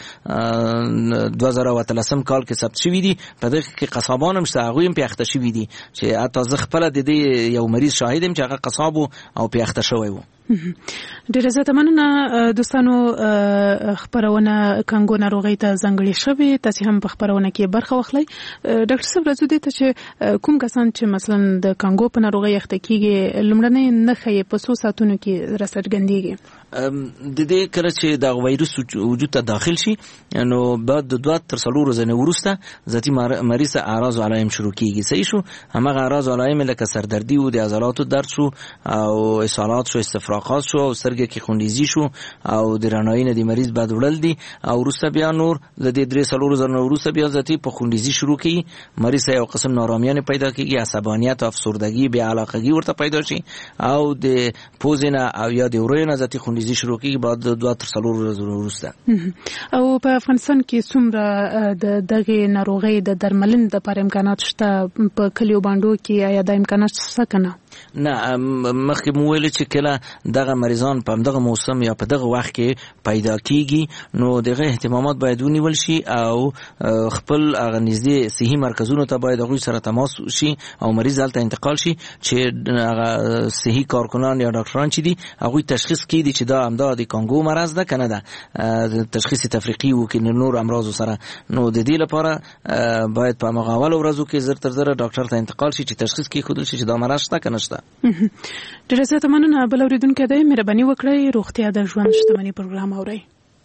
2013 کال کې ثبت شوی دي په دغه کې قصابان هم شته هغوی هم پیښته شوی دي چې حتی زه خپله د دې یو مریض شاهد یم چې هغه قصاب او پیښته شوی و. ډیره زیاته مننه دوستانو. خبرونه کانګو ناروغي ته ځانګړې شوې تاسو هم په خبرونه کې برخه واخلئ. ډاکټر صاحب راځو دې ته چې کوم کسان چې مثلا د کانګو په ناروغي اخته کیږي لومړنۍ نښې په څو ساعتونو کې راڅرګندېږي؟ د دې کله چې د وایروس وجود ته داخل شي نو بعد د 2 تر 4 ورځې وروسته ذاتي مریض اعراض او علائم شروع کیږي. صحیح شو. همغه اعراض او علائم لکه سردردي او د عضلاتو درد شو او اسهالات شو استفراغات شو او سترګې کې خونریزي شو او د رڼایي نه د مریض بد وړل دي او وروسته بیا نور د دې 3 ورځې وروسته بیا ذاتي په خونریزي شروع کیږي. مریض یو قسم نارامیان پیدا کیږي عصبانیت او افسردگی بیا علاقگی ورته پیدا شي او د پوزینه او یا د ورینه ذاتي خونریزي شروع کیږي بعد 2 تر 4 ورځې وروسته. او په افغانستان کې څومره د دغه ناروغي د درملنې لپاره امکانات شته په کلیو باندې کې یا د امکانات څه کنه؟ نه مخکې مو ویل چې کله دغه مریضان په دغه موسم یا په دغه وخت کې پیدا کیږي نو دغه اهتمامات باید ونیول شي او خپل هغه نږدې صحي مرکزونو ته باید هغوی سره تماس شي او مریض هلته انتقال شي چې هغه صحي کارکنان یا ډاکټران چې دي هغوی تشخیص کړي چې دا همدا د کانګو مرض ده کنه ده تشخیص تفریقي وکړي نور امراض سره. نو د دې لپاره باید په هغه اول ورځو کې زر تر زر ډاکټر ته انتقال شي چې تشخیص کیښودل شي چې دا مرض شته کنه شته. ډیره زیاته مننه. بل اوریدونکو ته مهرباني وکړئ روغتیا د ژوند شتمنۍ پروګرام اورئ.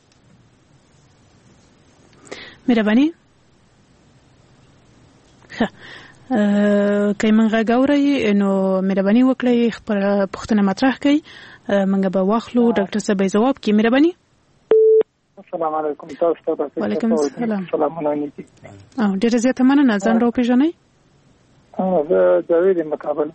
مهرباني که موږ غاورئ نو مهرباني وکړئ خپل پوښتنه مطرح کړئ موږ به واخلو. ډاکټر صاحب جواب کړي. مهرباني. السلام علیکم. تاسو ته وعلیکم السلام. سلام علیکم. ډیره زیاته مننه. ځان راوپېژنئ. زه جاوید مقابل.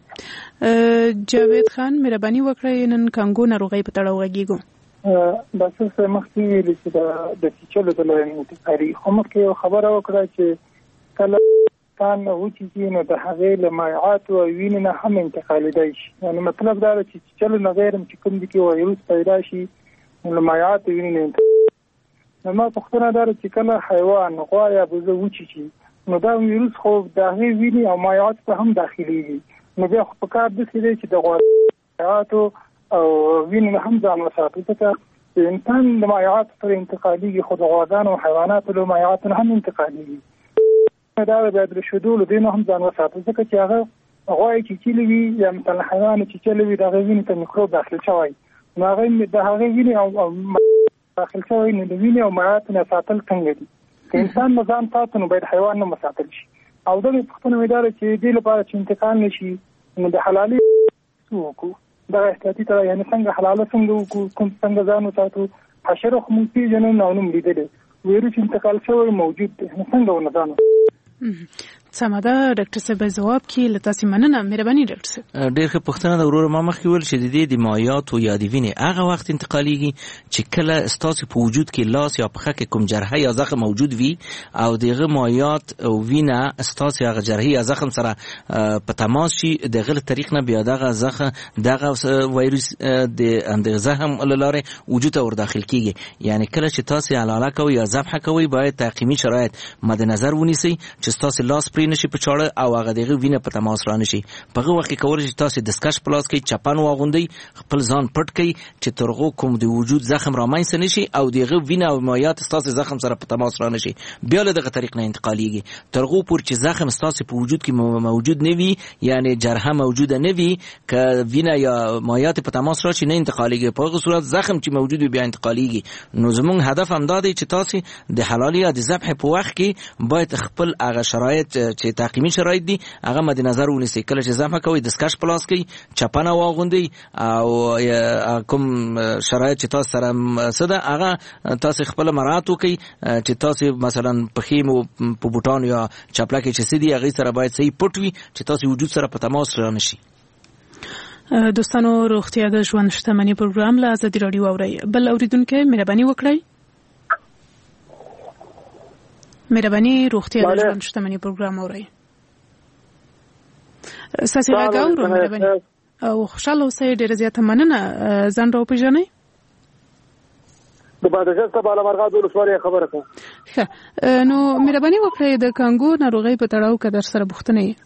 جاوید خان مهرباني وکړئ نن کانګو ناروغي په تړاو غږیږو. بس مخکې ویل چې د چلو د لارې انتقالي خو مخکې یو خبره وکړه چې کله کان وچیږي نو د هغې له مایعاتو او وینې نه هم انتقالېدای شي. یعنې مطلب دا ده چې چلو نه غیر چې کوم دي کې وایروس پیدا شي نو له مایعاتو وینې نه انتقالېږي. نو ما پوښتنه دا ده چې کله حیوان غوا یا بوزه وچیږي نو دا ویروس خو د هغې وینې او مایعاتو ته هم داخلېږي. نو بیا خو په کار داسې دی چې د مایعاتو او وینې نه هم ځان وساتو ځکه د انسان د مایعاتو سره انتقالېږي خو د غواګانو او حیواناتو له مایعاتو نه هم انتقالېږي. دا بیا د شیدو له دې نه هم ځان وساتو ځکه چې هغه غوا چې چیلي وي یا مثلا حیوان چې چیلي وي د هغې وینې ته میکروب داخل شوی نو هغې د هغې وینې او داخل شوی نو د وینې او مایعاتو نه ساتل څنګه دي؟ که انسان نه ځان ساتو نو باید حیوان نه مساتل شي. او دغه پوښتنه مې دا ده چې دې لپاره چې انتقال نه شي نو د حلالي څه وکړو؟ دغه احتیاطي تړاو یعنې څنګه حلاله څنګه وکړو کوم څنګه ځان وساتو؟ حشره خو موږ پېژنو او نه مو لیدلی ویروس انتقال شوی موجود دی نو څنګه ونه ځان سمه ده. ډاکټر صاحب جواب کې له تاسو مننه. مهرباني ډاکټر صاحب. ډېر ښه پوښتنه ده ورور. ما مخکې ویل چې د دې د مایعاتو یا د وینې هغه وخت انتقالېږي چې کله ستاسو په وجود کې لاس یا پښه کې کوم جرحه یا زخم موجود وي او دغه مایعات او وینه ستاسو هغه جرحه یا زخم سره په تماس شي دغه طریق نه بیا دغه زخم دغه وایروس د زخم له لارې وجود ته ور داخل کیږي. یعنی کله چې تاسو علاله کوي یا ذبح کوي باید تعقیمی شرایط مد نظر ونیسئ چې تاسو لاس پرې نشي په چاړه او هغه دغه وینه په تماس را نشي. په هغه وخت کې کولای شي تاسو دستکش پلاس کې چپن واغوندئ خپل ځان پټ کړئ چې ترغو کوم د وجود زخم را مینځ نشي او دغه وینه او مایعات تاسو زخم سره په تماس را نشي بیا له دغه طریق نه انتقالېږي ترغو پور چې زخم تاسو په وجود کې موجود نه وي یعنی جرحه موجوده نه وي که وینه یا مایعات په تماس راشي نه انتقالېږي. په هغه صورت زخم چې موجود وي بیا انتقالېږي. نو زموږ هدف هم دا دی چې تاسو د حلالي یا د ذبح په وخت کې باید خپل هغه شرایط چې تعقیمي شرایط دي هغه مد نظر ونیسئ. کله چې زحمه کوئ دستکش پلاس کوئ، چپنه واغوندئ او کوم شرایط چې تاسو سره څه ده هغه تاسو خپل مراعات وکړئ چې تاسو مثلا پښې مو په بوټانو یا چپلکې چې سدي هغه سره باید صحیح پټ وي چې تاسو وجود سره په تماس رانشي. دوستانو روغتیا د ژوند شتمنۍ پروګرام له ازادي راډیو اورئ. بل اوریدونکو مهرباني وکړئ. مهرباني روغتیا د ژوند شتمنۍ پروګرام اورئ. ساسي راګاورو مهرباني او خوشاله اوسئ. ډیره زیاته مننه. ځان راوپېژنئ. د بادغیس ته بالا مرغا د ولسوالۍ خبره کوم. نو مهرباني وکړئ د کانګو ناروغۍ په تړاو کې در سره پوښتنه یې.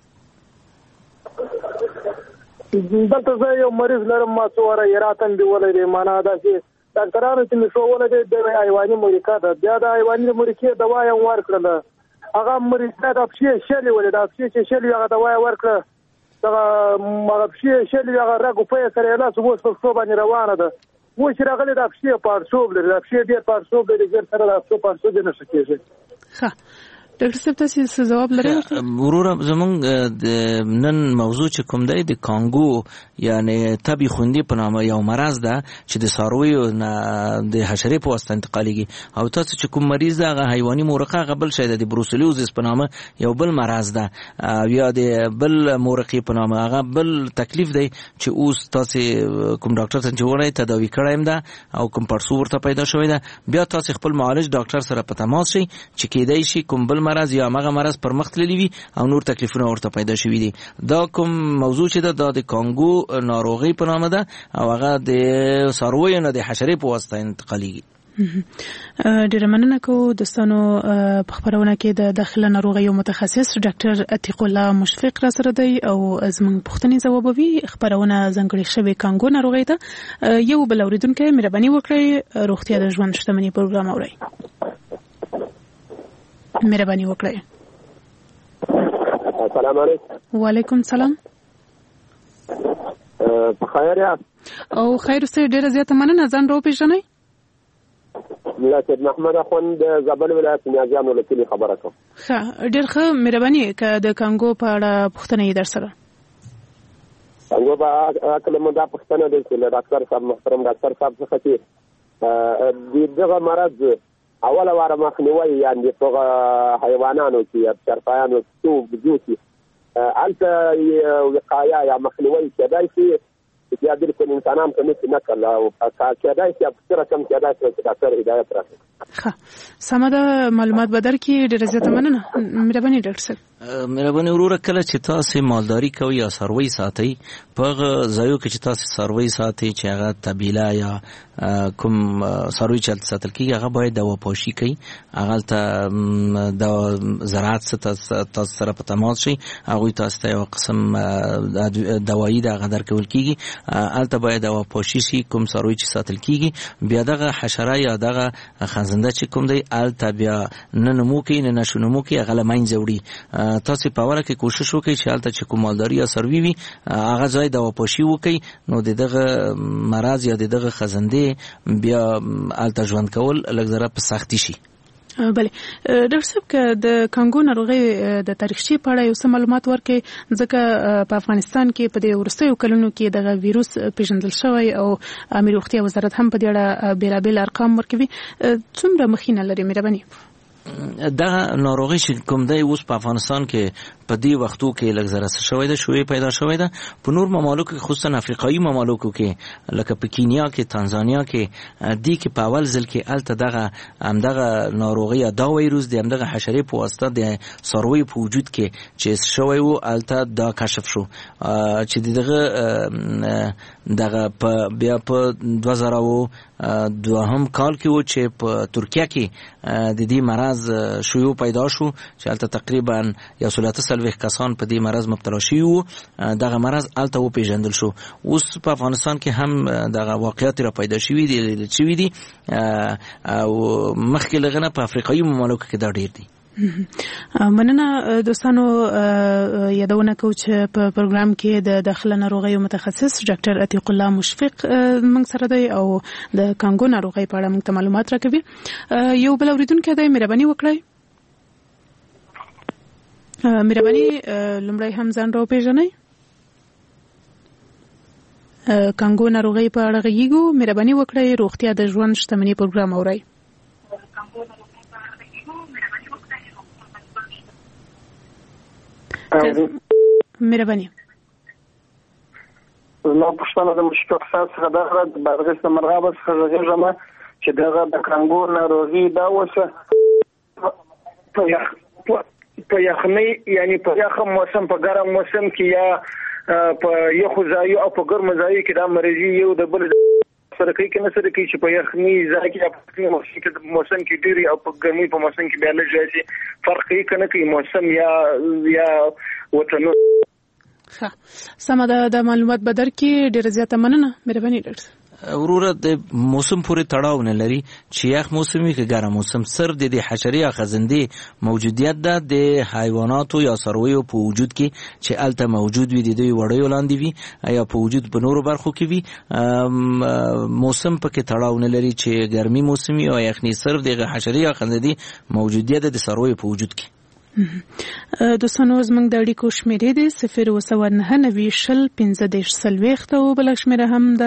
دلته زه یو مریض لرم، ما څو واره یراتن دی ولې معنا دا چې ډاکټرانو چې مې شو ولې د حیواني موریکا ده، بیا د حیواني موریکې دوا یې ورکړله، هغه مریض د پښې شلې ولې د پښې چې شلې هغه دوا یې ورکړه، هغه پښې شلې هغه راګو په سره لاس اوس په څو باندې روانه ده. و چې راغلی د پښې پارسوب لري، د پښې ډېر پارسوب لري، ډېر سره د پښې پارسوب نه شي کېږي. ښه ډاکټر صاحب تاسو ځواب لرئ؟ وروره زمونږ نن موضوع چې کوم دی د کانګو یعنی تبي خوندي په نامه یو مرض ده چې د څارویو نه د حشرې په واسطه انتقالېږي او تاسو چې کوم مریض ده هغه حیواني مورقه هغه بل شی ده د بروسلوزس په نامه یو بل مرض ده یا د بل مورقې په نامه هغه بل تکلیف دی چې اوس تاسو کوم ډاکټر ته چې وړئ تداوي کړایم ده او کوم پړسو ورته پیدا شوی ده بیا تاسو خپل معالج ډاکټر سره په تماس شئ چې کېدای شي کوم بل مرض یا هغه مرض پر مخ تللی وي او نور تکلیفونه ورته پیدا شوي دي. دا کوم موضوع چې ده د کانګو ناروغي په نامه ده او هغه د څارویو نه د حشرې په واسطه انتقالېږي. ډیره مننه کوو دوستانو. په خبرونه کې د داخله ناروغیو متخصص ډاکټر عتیق الله مشفق را سره دی او زموږ پوښتنې ځوابوي. خبرونه ځانګړې شوې کانګو ناروغۍ ته. یو بل اوریدونکی مهرباني وکړئ روغتیا د ژوند شتمنۍ پروګرام اورئ. مهرباني وکړئ. السلام علیکم. وعلیکم السلام. خیر یاست؟ او خیر اوسئ. ډیره زیاته مننه. ځان راوپېژنئ. سید محمد اخوند زابل ولایت نیازیانو له کلي خبره کوم. ښه ډېر ښه. مهرباني که د کانګو په اړه پوښتنه یې در سره. کانګو په اړه مو دا پوښتنه ده چې له ډاکټر صاحب محترم ډاکټر صاحب څخه چې دغه مرض اوله واره مخنیوي یعنې په حیوانانو کې یا چرپایانو څو بجو کې هلته وقایه یا مخنیوي کېدای شي بیا بالکل انسانان ته نه کړل او کېدای شي په رقم کېدای شي چې ډاکټر هدایت راکړي. ښه سمه ده. معلومات به درکړي. ډېره زیاته مننه. مهرباني ډاکټر صاحب. مهرباني وروره کله چې تاسو مالداري کوئ یا څاروي ساتئ په هغه ځایو کې چې تاسو څاروي ساتئ چې هغه طبیله یا کوم څاروي چې ساتل کېږي هغه باید دواپاشي کوي. هغلته د زراعت تاسو سره په تماس شئ هغوی تاسو ته یو قسم دوایي د هغه درکول کېږي. هلته باید دواپاشي شي کوم څاروي چې ساتل کېږي. بیا دغه حشره یا دغه خزنده چې کوم دی هلته بیا نه نمو کوي نه نشو نمو کوي هغه له منځه وړي. تاسو په اوله کې کوشش وکړئ چې هلته چې کوم مالداري یا څاروي وي هغه ځای دواپاشي وکړئ نو د دغه مرض یا د دغه خزندې بیا هلته ژوند کول لږ ذره په سختي شي. بله ډاکټر صاحب که د کانګو ناروغۍ د تاریخچې په اړه یو څه معلومات ورکړئ ځکه په افغانستان کې په دې وروستیو کلونو کې دغه ویروس پیژندل شوی او امیر روغتیا وزارت هم په دې اړه بېلابېل ارقام ورکوي. څومره مخینه لري؟ مهرباني. دغه ناروغي چې کوم دی اوس په افغانستان کې په دې وختو کې لږ زره شوی ده شوی پیدا شوی ده. په نور ممالکو کې خصوصا افریقایي ممالکو کې لکه په کینیا کې تانزانیا کې دې کې په اول ځل کې الته دغه همدغه ناروغي یا دا ویروس د همدغه حشرې په واسطه د څارویو په وجود کې چې شوی وو الته دا کشف شو چې دغه بیا په 2002 کال کې و چې په ترکیه کې د دې مرض شیوع پیدا شو چې الته تقریبا 130 کسان په دې مرض مبتلا شوي وو. دغه مرض الته وپېژندل شو. اوس په افغانستان کې هم دغه واقعیت را پیدا شوي دي او مخکې له هغه نه په افریقایي ممالکو کې دا ډېر دي. مننه دوستانو. یادونه کوم چې په پروګرام کې د داخله ناروغیو متخصص ډاکټر عتیق الله مشفق موږ سره دی او د کانګو ناروغۍ په اړه موږ ته معلومات راکوي. یو بل اوریدونکی دی. مهرباني وکړئ. مهرباني لمړی هم ځان راو پیژنئ. کانګو ناروغي په اړه غږیږو. مهرباني وکړئ روغتیا د ژوند شتمنۍ پروګرام اورئ. مهرباني. نو پښتنه د مشکل احساس څخه د بارغیس د مرغاب څخه غږیږم چې دغه د کانګو ناروغي دا وسه په یخنۍ یعنی په یخ موسم په ګرم موسم کې یا په یخو ځایو او په ګرم ځایو کې دا مریضي یو د بل سره کوي کنه سره کوي چې په یخنۍ ځای کې په موسم کې ډېری او په ګرمۍ په موسم کې بیا لږ فرق کوي کنه کوي موسم یا وطن. ښه سمه ده د معلومات بدر کې ډېر زیاته مننه. مهرباني ډاکټر. وروره د موسم پورې تړاو نه لري چې یخ موسم وي که ګرم موسم، صرف د حشرې یا خزندې موجودیت ده د حیواناتو یا څارویو په وجود کې چې الته موجود وي، د دوی وړیو لاندې وي یا په وجود په نورو برخو کې وي. موسم پکې تړاو نه لري چې ګرمي موسم وي او یخني، صرف د حشرې یا خزندې موجودیت ده د څارویو په وجود کې. دوستانو زموږ د اړیکو شمیرې دي 019901540 او بل شمیره هم د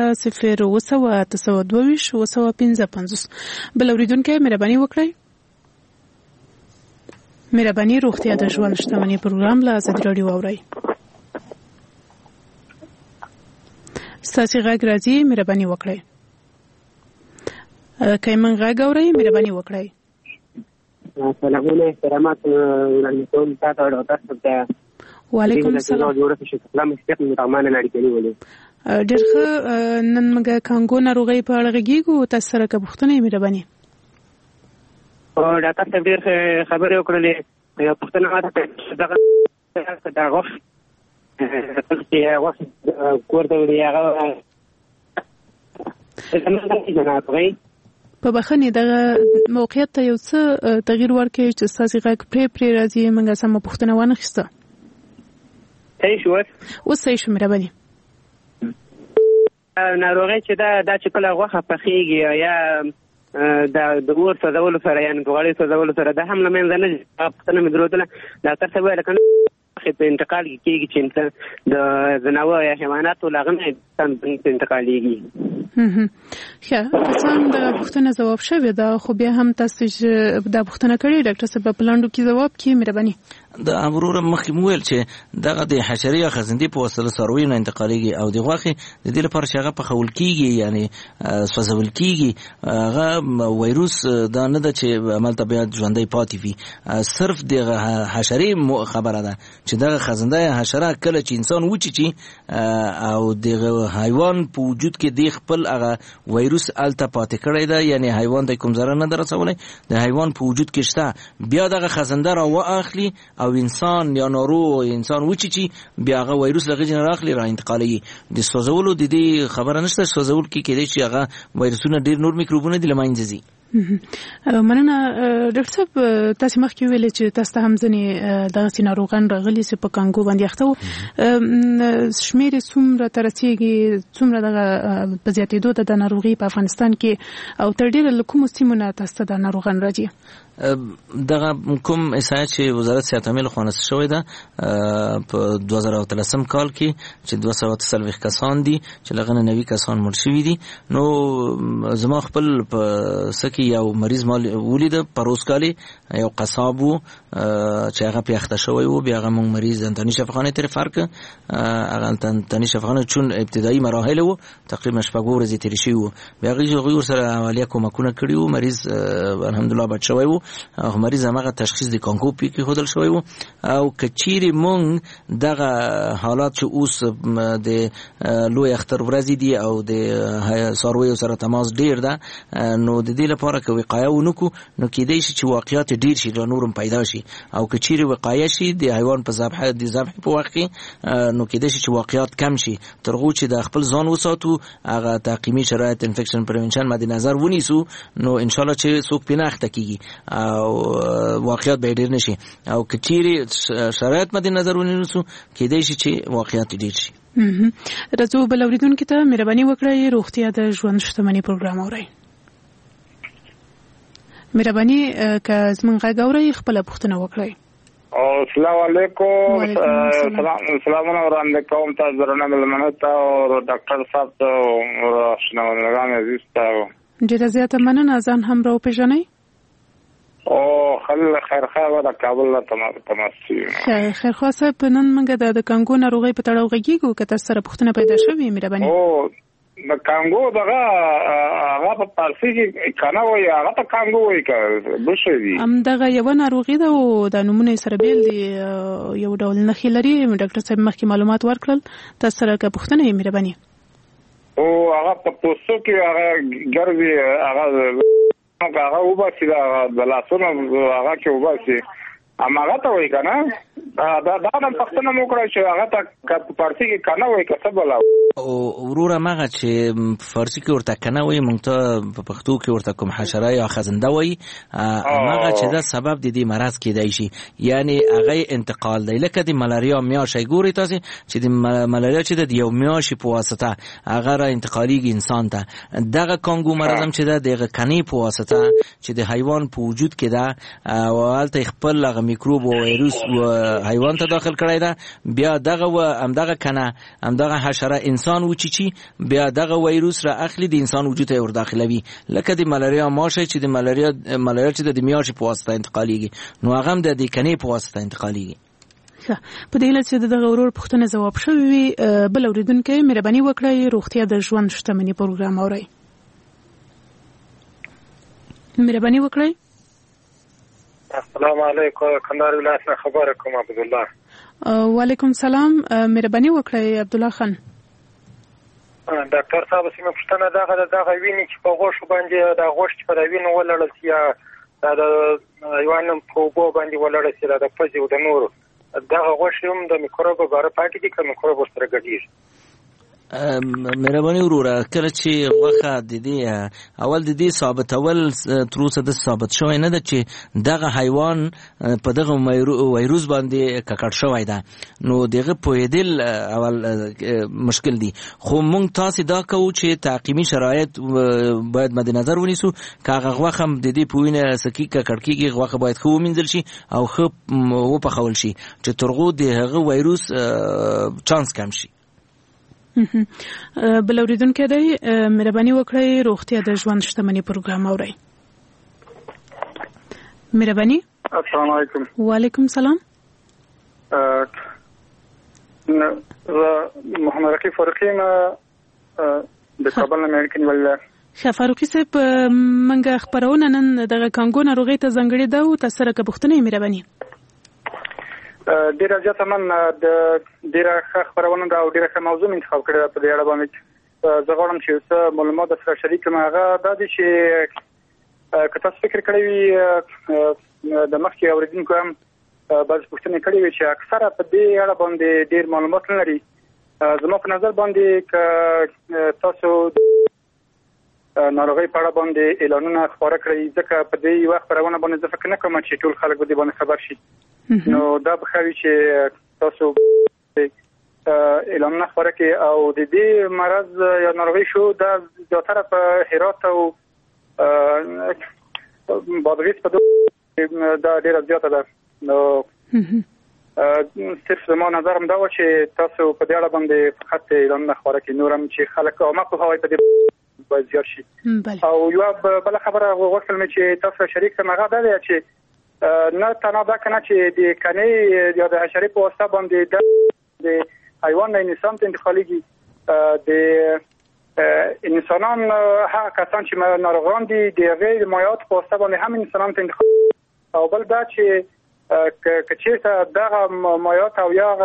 0202225. بل اوریدونکو مهرباني وکړئ. مهرباني روغتیا د ژوند شتمنۍ پروګرام له ازادي راډیو اورئ. ستاسو غږ راځي، مهرباني وکړئ. کایمن غږ اورئ، مهرباني وکړئ. سلامونه احترامات وړاندې کوم تاسو ته تاسو ته. وعلیکم السلام. سلام شیخ متعمان نړیوالې ولې ډېر ښه. نن موږ کانګو ناروغي په اړه غږیږو. تاسو سره کوم پوښتنه مهرباني؟ ډاکټر صاحب ډېر خبرې وکړلې. یو پوښتنه ماته دا غوښ چې غوښ کوړه دی هغه په بخښنې دغه موقعیت ته یو څه تغییر ورکړي چې ستاسو غږ پرې راځي. موږ سمه پوښتنه وانخیسته. صحیح شو. اوس صحیح شو. مهرباني. ناروغي چې دا چې کله غوښه پخېږي یا د اور سوځولو سره یا د غوړي سوځولو سره دا هم له منځه نه ځي. پوښتنه مې درلودله ډاکټر صاحب ویل کنه په انتقال کېږي چې د ځناور یا حیواناتو له هغه نه انتقالېږي. ښه تاسو د پوښتنې ځواب شوی دا، خو بیا هم تاسو دا پوښتنه کړې ډاکټر صاحب په لاندو کې ځواب کې مهرباني. د امروره مخکې ویل چې دغه د حشرې یا خزندې په وسیله څارویو نه انتقالېږي او د غوښې د دې لپاره چې هغه پخول کېږي یعنی سوځول کېږي، هغه وایروس دا نه ده چې عملته بیا ژوندی پاتې وي. صرف د حشرې خبره ده چې دغه خزنده یا حشره کله چې انسان وچیچي او د حیوان په وجود کې د خپل هغه وایروس الته پاتې کړی ده، یعنی حیوان ته کوم ضرر نه رسولی، د حیوان په وجود کې شته، بیا دغه خزنده را واخلي او انسان یا ناروغ انسان وچیچي، بیا هغه وایروس لغه جن راخلي را انتقالي. د سوځولو د دې خبره نشته. سوځول کې کېدای شي هغه وایروسونه ډېر نور میکروبونه د لمنځه ځي. مننه ډاکټر صاحب. تاسو مخکې ویل چې تاسو هم ځنې دغه ناروغان راغلي چې په کانګو باندې اخته وو. شمیرې څومره تر رسیږي، څومره دغه په زیاتېدو د ناروغي په افغانستان کې او تر ډیره له کومو سیمو نه تاسو د ناروغان راځي؟ دغه کوم احصایه چې وزارت صحت عامه خو نس شوې ده په 2013 کال کې چې 240 کسان دي چې لغنه 90 کسان مړ شوي دي. نو زما خپل په سکی یو مریض مال ولید پروس کالي یو قصاب وو چې هغه پیاخته شوی وو، بیا هغه مونږ مریض انتونی شفاخانه تر فرق هغه انتونی شفاخانه چون ابتدایي مراحل وو تقریبا شپږ ورځې تیر شي وو، بیا غوږ سره اولیه کومکونه کړی وو، مریض الحمدلله بچ شوی وو. هغه مریض هغه تشخیص د کانګو پی کې خودل شوی وو. او کچيري مونږ دغه حالات چې اوس د لوی اختر ورځې دي او د سارویو سره تماس ډیر ده، نو د دې لپاره کې وقایه ونکو نو کېدای شي چې واقعیت ډیر شي، نورم پیدا شي. او کچيري وقایه شي د حیوان په ذبح په وخت کې نو کېدای شي چې واقعیت کم شي، ترغو چې د خپل ځان وساتو، هغه تعقیمي شرایط انفیکشن پریونشن مد نظر ونیسو، نو ان شاء الله چې څوک پیناخته کیږي او واقعیت به ډیر نشي. او کچيري شرایط مد نظر ونیسو کېدای شي چې واقعیت ډیر شي. راځو بل اوریدونکو ته مهرباني وکړئ روغتیا د ژوند شتمنۍ پروګرام اورئ. مهرباني که زمونږ غږ اورئ خپله پوښتنه وکړئ. السلام علیکم. سلامونه وړاندې کوم تاسو درنه ملمنو ته او ډاکټر صاحب ته او شنوندگان عزیز ته. ډیره زیاته مننه. ځان هم راو پیژنئ. او خیرخوا و د کابل له تماس خیرخوا صاحب نن موږ د کانګو ناروغۍ په تړاو غږیږو که تاسو سره پوښتنه پیدا شوې مهرباني. او د کانګو دغه هغه په فارسي کې کانه وایي هغه ته کانګو وایي که بشي دي دغه یو ناروغي ده او د نمونه سره بیل دي یو ډول نښې لري. ډاکټر صاحب مخکې معلومات ورکړل. تاسو سره که پوښتنه یې مهرباني. او هغه په پوستو کې هغه ګرځي هغه وباسي د لاسونو هغه کې وباسي اماغه ته وایي کنه دا د پښتنه مو کړی چې هغه ته په فارسي کې کنه وایي که څه بلا او وروره مغه چې فارسي کې ورته کنه وایي مونږ ته په پښتو کې ورته کوم حشره یا خزنده وایي مغه چې دا سبب د دې مرض کېدای شي یعنی هغه انتقال دی لکه د ملاریا میاشي ګوري تاسو چې د ملاریا چې د یو میاشي په واسطه هغه را انتقاليږي انسان ته دغه کانګو مرض هم چې د کني په واسطه چې د حیوان په وجود کې ده او حالت خپل میکروب او وایروس حیوان ته داخل کړی ده بیا دغه و همدغه کنه همدغه حشره انسان وچی بیا دغه وایروس را اخلي د انسان وجود ته ور داخلوي لکه د ملاریا ماشه چې د ملاریا چې د میاشي په واسطه انتقاليږي نو هغه هم د کني په واسطه انتقاليږي. په دې لږ چې دغه ورور پوښتنه جواب شوی بل اوریدونکو مهرباني وکړئ روغتیا د ژوند شتمنۍ پروګرام اورئ. مهرباني وکړئ. السلام علیکم. کندهار ولایت نه خبره کوم عبد الله. وعلیکم السلام. مهرباني وکړئ عبد الله خان. ډاکټر صاحب سیمه پښتنه دغه ویني چې په غوښ باندې د غوښ په وینو ولړل سي دا ایوان په بو باندې ولړل سي دا پځي او د نور دغه غوښ هم د میکروب باره پاتې دي که میکروب سره ګډیږي. مهرباني وروره کله چې غوښه د دې اول د دې ثابتول تر اوسه د ثابت شوی نه ده چې دغه حیوان په دغه وایروس باندې ککړ شوی ده نو دغه پوهېدل اول مشکل دي خو موږ تاسو دا کوو چې تعقیمي شرایط باید مد نظر ونیسو که هغه غوښه هم د دې پوینه سکی ککړ کیږي غوښه باید خو ومنځل شي او خو وپخول شي چې ترغو د هغه وایروس چانس کم شي. بل اوریدونکو دی مهرباني وکړئ روغتیا د ژوند شتمنۍ پروګرام اورئ. مهرباني. السلام علیکم. وعلیکم السلام. محمد رقیب فاروقی د کابل نه امریکن ولله. فاروقی صاحب منګه خبرونه نن دغه کانګو ناروغي ته ځنګړې ده او تاسو سره پوښتنه مهرباني. ډیره زیاته من د ډیره خبرونه دا او ډیره موضوع انتخاب کړی په دې اړه باندې زه غواړم چې څه معلومات سره شریک کړم. هغه دا دي چې که تاسو فکر کړی وي د مخکې اوریدونکو هم بعض پوښتنې کړې وي چې اکثره په دې اړه باندې ډیر معلومات نه لري. زما په نظر باندې که تاسو ناروغي په اړه باندې اعلانونه خبره کړی ځکه په دې وخت پرونه باندې زه فکر نه کوم چې ټول خلک به دې باندې خبر شي نو دا بخوي چې تاسو اعلان خبره کې او د دې مرض یا ناروغي شو دا زیاتره په هرات او بادغیس په دا ډیره زیاته ده. نو صرف زما نظرم دا و چې تاسو په دې اړه باندې فقط اعلان خبره کې نورم چې خلک او ما په هوای په دې باید زیات شي. او یو بل خبره غوښتل مې چې تاسو شریک سم هغه ده چې نه تنها دا کنه چې د کني یا د حشرې په واسطه باندې د حیوان نه انسان ته انتقالېږي د انسانان هغه کسان چې ناروغان دي د غیر مایعات په واسطه باندې هم انسانان ته انتقال او بل دا چې کچېرته دغه مایعات او یا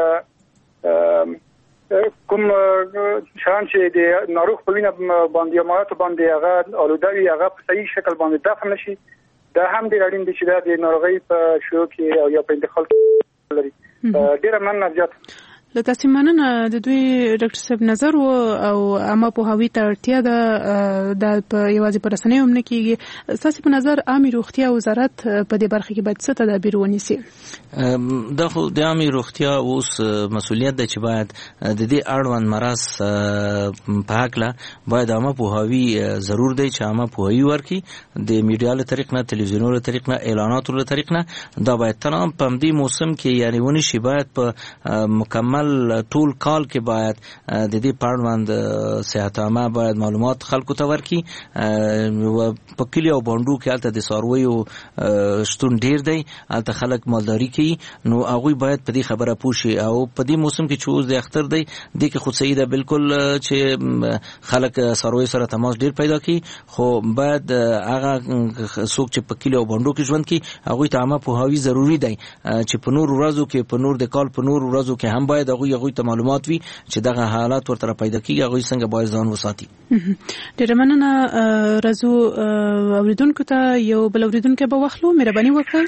کوم شان چې د ناروغ په وینه باندې مایعات باندې هغه آلوده وي هغه په صحیح شکل باندې دفن نشي دا هم ډیر اړین دي چې دا د ناروغي په شروع کې او یا په انتقال کې لري. ډیر مننه زیات. له تاسو مننه د دوی ډاکټر صاحب نظر او عامه پوهاوي ته اړتیا ده د یوازې پر رسنیو هم نه کیږي. تاسو په نظر عامه روغتیا وزارت په دې برخه کې باید څه تدابیر ونیسي؟ دا خو د عامه روغتیا اوس مسؤلیت ده چې باید د دې اړوند مرض په حق له باید عامه پوهاوي ضرور دی چې عامه پوهاوي ورکي د میډیا له طریق نه، تلویزیونونو له طریق نه، اعلاناتو له طریق نه. دا باید تمام په دې موسم کې یعنی ونی شي، باید په مکمل ټول کال کې باید د دې پړوند صحت عامه باید معلومات خلکو ته ورکي. په کلی او باندو کې الته د سارویو شتون ډیر دی، الته خلک مالداري کوي، نو هغه باید په دې خبره پوه شي. او په دې موسم کې چې د اختر دی د کې خود صحیح ده بالکل چې خلک سارویو سره تماس ډیر پیدا کوي، خو باید هغه څوک چې په کلی او باندو کې ژوند کوي هغه ته عامه پوهاوی ضروری دی چې په نور ورځو کې په نور د کال په نور ورځو کې هم باید هغه ته معلومات وي چې دغه حالات ورته پیدا کیږي، هغه څنګه باید ځان وساتي. ډېر مننه. راځو اوریدونکو ته یو بل اوریدونکو به واخلو. مهرباني وکړئ.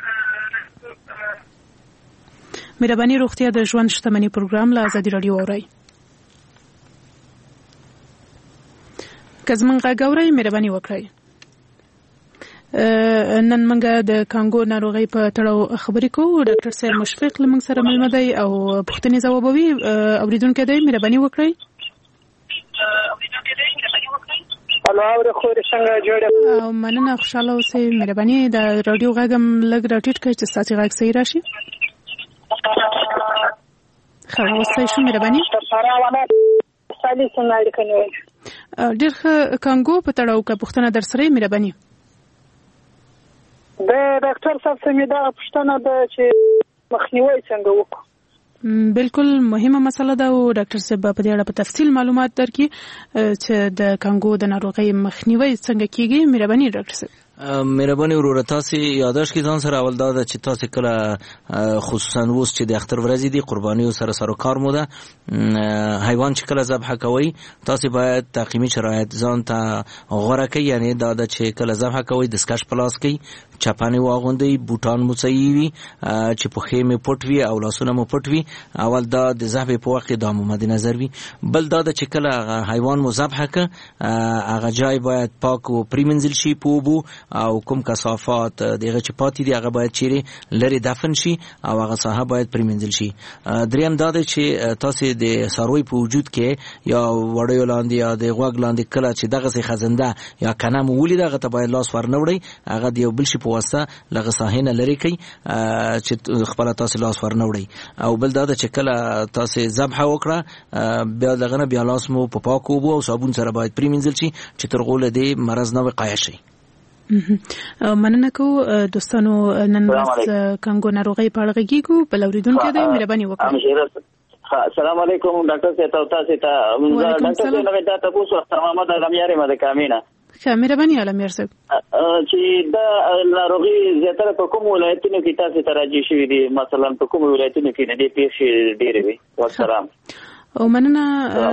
مهرباني روغتیا د ژوند شتمنۍ پروګرام له ازادي رادیو اورئ. که زمونږ غږ اورئ مهرباني وکړئ. نن منګه د کانګو ناروغي په تړاو خبرې کوو. ډاکټر صاحب مشفق لمنګ سره ملمه دی او پوښتنې ځوابوي. اوریدونکو دی مهرباني وکړئ. الو اور خو څنګه جوړه؟ مننه، خوشاله اوسئ. مهرباني د رادیو غږ هم لږ راټیټ کړئ چې ستاسو غږ صحیح راشي. ښه اوسئ شو مهرباني. ډېر ښه. کانګو په تړاو که پوښتنه در سره مهرباني. د ډاکټر صاحب څخه دا پوښتنه ده چې مخنیوي څنګه وکړو؟ بالکل مهمه مسله ده او ډاکټر صاحب په دې اړه په تفصیل معلومات درکړي چې د کانګو د ناروغۍ مخنیوي څنګه کیږي. مهرباني ډاکټر صاحب. مهرباني ورور تاسو یاداش کې ځان سره اول دا چې تاسو کله خصوصا اوس چې د اختر ورځې دي قرباني سره کار مو ده، حیوان چې کله ذبح کوي تاسو باید تعقیمی شرایط ځان ته غوړه کوي، یعنی دا چې کله ذبح کوي د سکاش پلاس کوي، چپانه واغوندي، بوټان مو صحیح وي، چې په خیمه پټ وي او لاسونه مو پټ وي. اول دا د ذبح په وخت د مد نظر وي. بل دا چې کله حیوان مو ذبح ک هغه ځای باید پاک او پریمنځل شي، پوبو او کوم کثافات دغه چې پاتې دي هغه باید چیرې لري دفن شي او هغه ساحه باید پریمنځل شي. دریم دا چې تاسو د ساروی په وجود کې یا وړیو لاندې یا د غوږ لاندې کله چې دغه خزنده یا کنه مو ولید هغه ته باید لاس ورنوړي، هغه د یو بل شي په واسطه لغه ساحه نه لري کوي چې خپل تاسو لاس ورنوړي. او بل دا چې کله تاسو ذبح وکړه بیا دغه نه بیا لاس مو په پاکو او صابون سره باید پریمنځل شي چې ترغول دې مرز نه وقایع شي. مننه کو دوستانو. نن ورځ کانګو ناروغي په اړه غږیږو. بل اوریدونکو دی مهرباني وکړئ. السلام علیکم ډاکټر صاحب تاسو ته ډاکټر صاحب دا تاسو ته محمد علمیار مده کامینا. ښه مهرباني علمیار صاحب. چې دا ناروغي زیاتره په کوم ولایتونو کې تاسو ته راځي شوې دي؟ مثلا په کوم ولایتونو کې د دې پیښې ډېرې وي؟ والسلام. او مننه.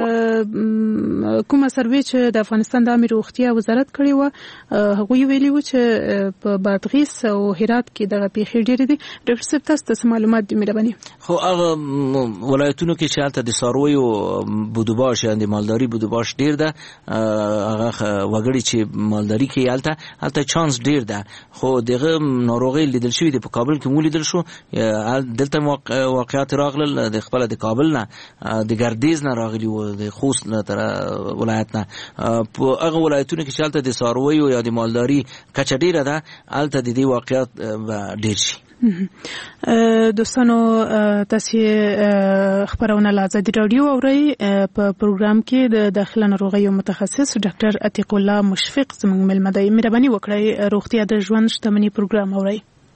کومه سروې چې د افغانستان د عامه روغتیا وزارت کړی و هغه ویلي و چې په بادغیس او هرات کې دغه پیښې ډېرې دي. ډاکټر صاحب تاسو ته معلومات دي مهرباني؟ خو هغه ولایتونو کې چې حالت د سارویو بودوباش یا د مالداري بودوباش ډیر ده، هغه وګړي چې مالداري کوي هلته چانس ډیر ده. خو دغه ناروغي لیدل شوې د په کابل کې مو لیدل شو، دلته واقعیت راغلل د خپل د کابل نه د ګردیز نه راغلي و د خوست نه تر ولایت نه. په هغه ولایتونو کې چې هلته د سارویو یا د مالداري کچه ډیره ده هلته د دې واقعیت ډیر شي. دوستانو تاسو خبرونه له ازادي رادیو اورئ. په پروګرام کې د داخله ناروغیو متخصص ډاکټر عتیق الله مشفق زموږ ملمه دی. مهرباني وکړئ روغتیا د ژوند شتمنۍ پروګرام اورئ.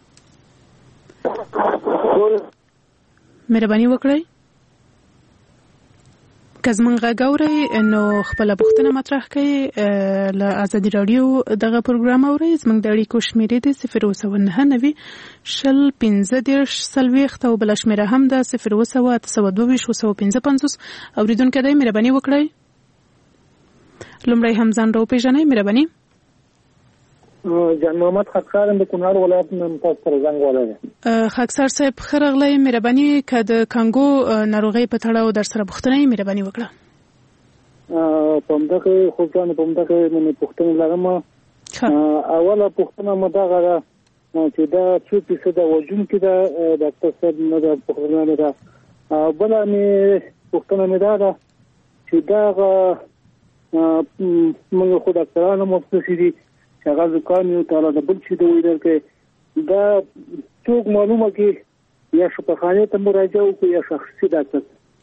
مهرباني وکړئ. که زمونږ غږ اورئ نو خپله پوښتنه مطرح کړئ. له ازادي رادیو دغه پروګرام اورئ. زموږ د اړیکو شمېرې دي 029 شل 15 40 او بله شمېره هم ده 02822 اوریدونکی دی مهرباني وکړئ. لومړی هم ځان راوپېژنئ. مهرباني. جان محمد خاکسار د کونړ ولایت نه تاسو سره زنګ ولاله. خاکسار صاحب خرغلې مهرباني کده کانګو ناروغي په تړاو در سره پوښتنه مهرباني وکړه. پمدغه خو ځان پمدغه نه پوښتنه لرم. اوله پوښتنه مدغه چې دا 2% وجون کې دا ډاکټر صاحب نه دا پوښتنه نه دا بل نه پوښتنه نه دا چې دا موږ خو ډاکټرانو مستشفي چې هغه ځکان یو تعالی د بل شي د ویل کې دا څوک معلومه کې یا شفاخانه ته مراجعه وکړي یا شخصي ډاکټر.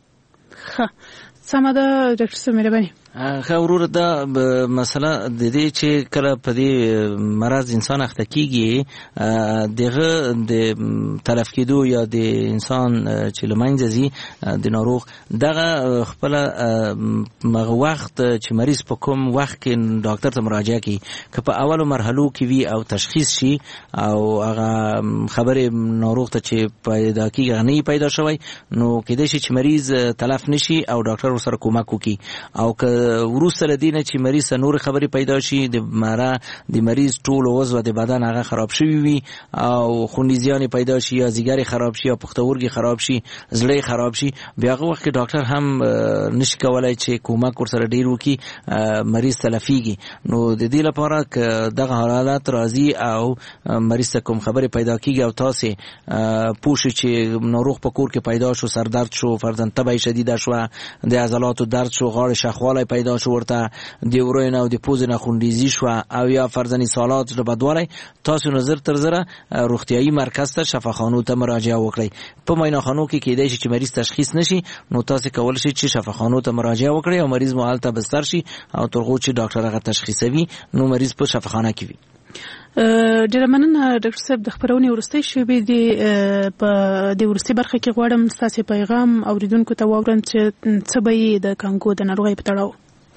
سمه ده ډاکټر صاحب مهرباني. خورور دا مسله د دې چې کله په دې مرض انسان اخته کیږي دغه د تلف کېدو یا د انسان چې لمنځه ځي د ناروغ دغه خپل مغه وخت چې مریض په کوم وخت کې ډاکټر ته مراجعه کوي که په اولو مرحلو کې وي او تشخیص شي او هغه خبره ناروغ ته چې پیدا کیږي نه پیدا شوی نو کېدای شي چې مریض تلف نشي او ډاکټر ورسره کومک وکړي او که وروسته لدینه چې مریض نور خبرې پیدا شي د مریض ټول عضو د بدن هغه خراب شوی وي او خونریزیان پیدا شي یا ځیګر خراب شي یا پښتورګي خراب شي زړه خراب شي بیا هغه وخت ډاکټر هم نشي کولای چې کومک ورسره ډیر وکړي مریض تلفيږي. نو د دې لپاره که دغه حالات راځي او مریض ته کوم خبرې پیدا کیږي او تاسو پوښي چې ناروغ په کور کې پیدا شو سر درد شو فرضاً تبه شدید شو د عضلاتو درد شو غاړه شخواله پیدا شو ورته د ورین او د پوز نه خونریزي شو او یا فرضاً سالات د بدوالی تاسو نظر تر زره روغتيایي مرکز ته شفاخانو ته مراجعه وکړئ. په معاینخانو کې کېدای شي چې مریض تشخیص نشي نو تاسو کول شي چې شفاخانو ته مراجعه وکړئ او مریض مو حالت بستر شي او ترغو چې ډاکټر هغه تشخیصوي نو مریض په شفاخانه کې وي. ډېر مننه ډاکټر صاحب د خبرونې ورستۍ شوبې په د ورستۍ برخه کې غواړم تاسو پیغام اوریدونکو ته واورم چې څه به د کانګو د ناروغۍ په تړاو.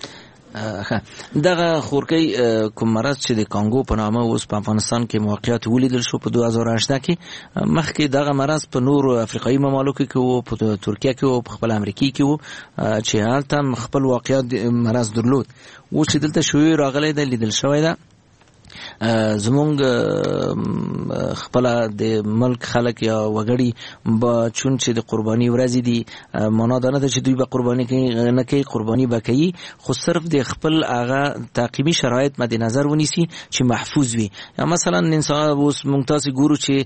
دغه خورکۍ کوم مرض چې د کانګو په نامه اوس په افغانستان کې موقعیت ولیدل شو په 2018 کې مخکې دغه مرض په نور افریقایي ممالکو کې وو په ترکیه کې وو په خپل امریکا کې وو چې هلته خپل واقعیت مرض درلود و چې دلته شوی راغلی د لیدل شوی ده. زمونږ خپل د ملک خلک یا وګړي با چون چې د قرباني ورځې دي معنا ده نه چې دوی به قرباني نه کوي قرباني به کوي خو صرف د خپل هغه تعقیبي شرایط مد نظر ونیسي چې محفوظ وي. مثلا انسان اوس ممتاز ګورو چې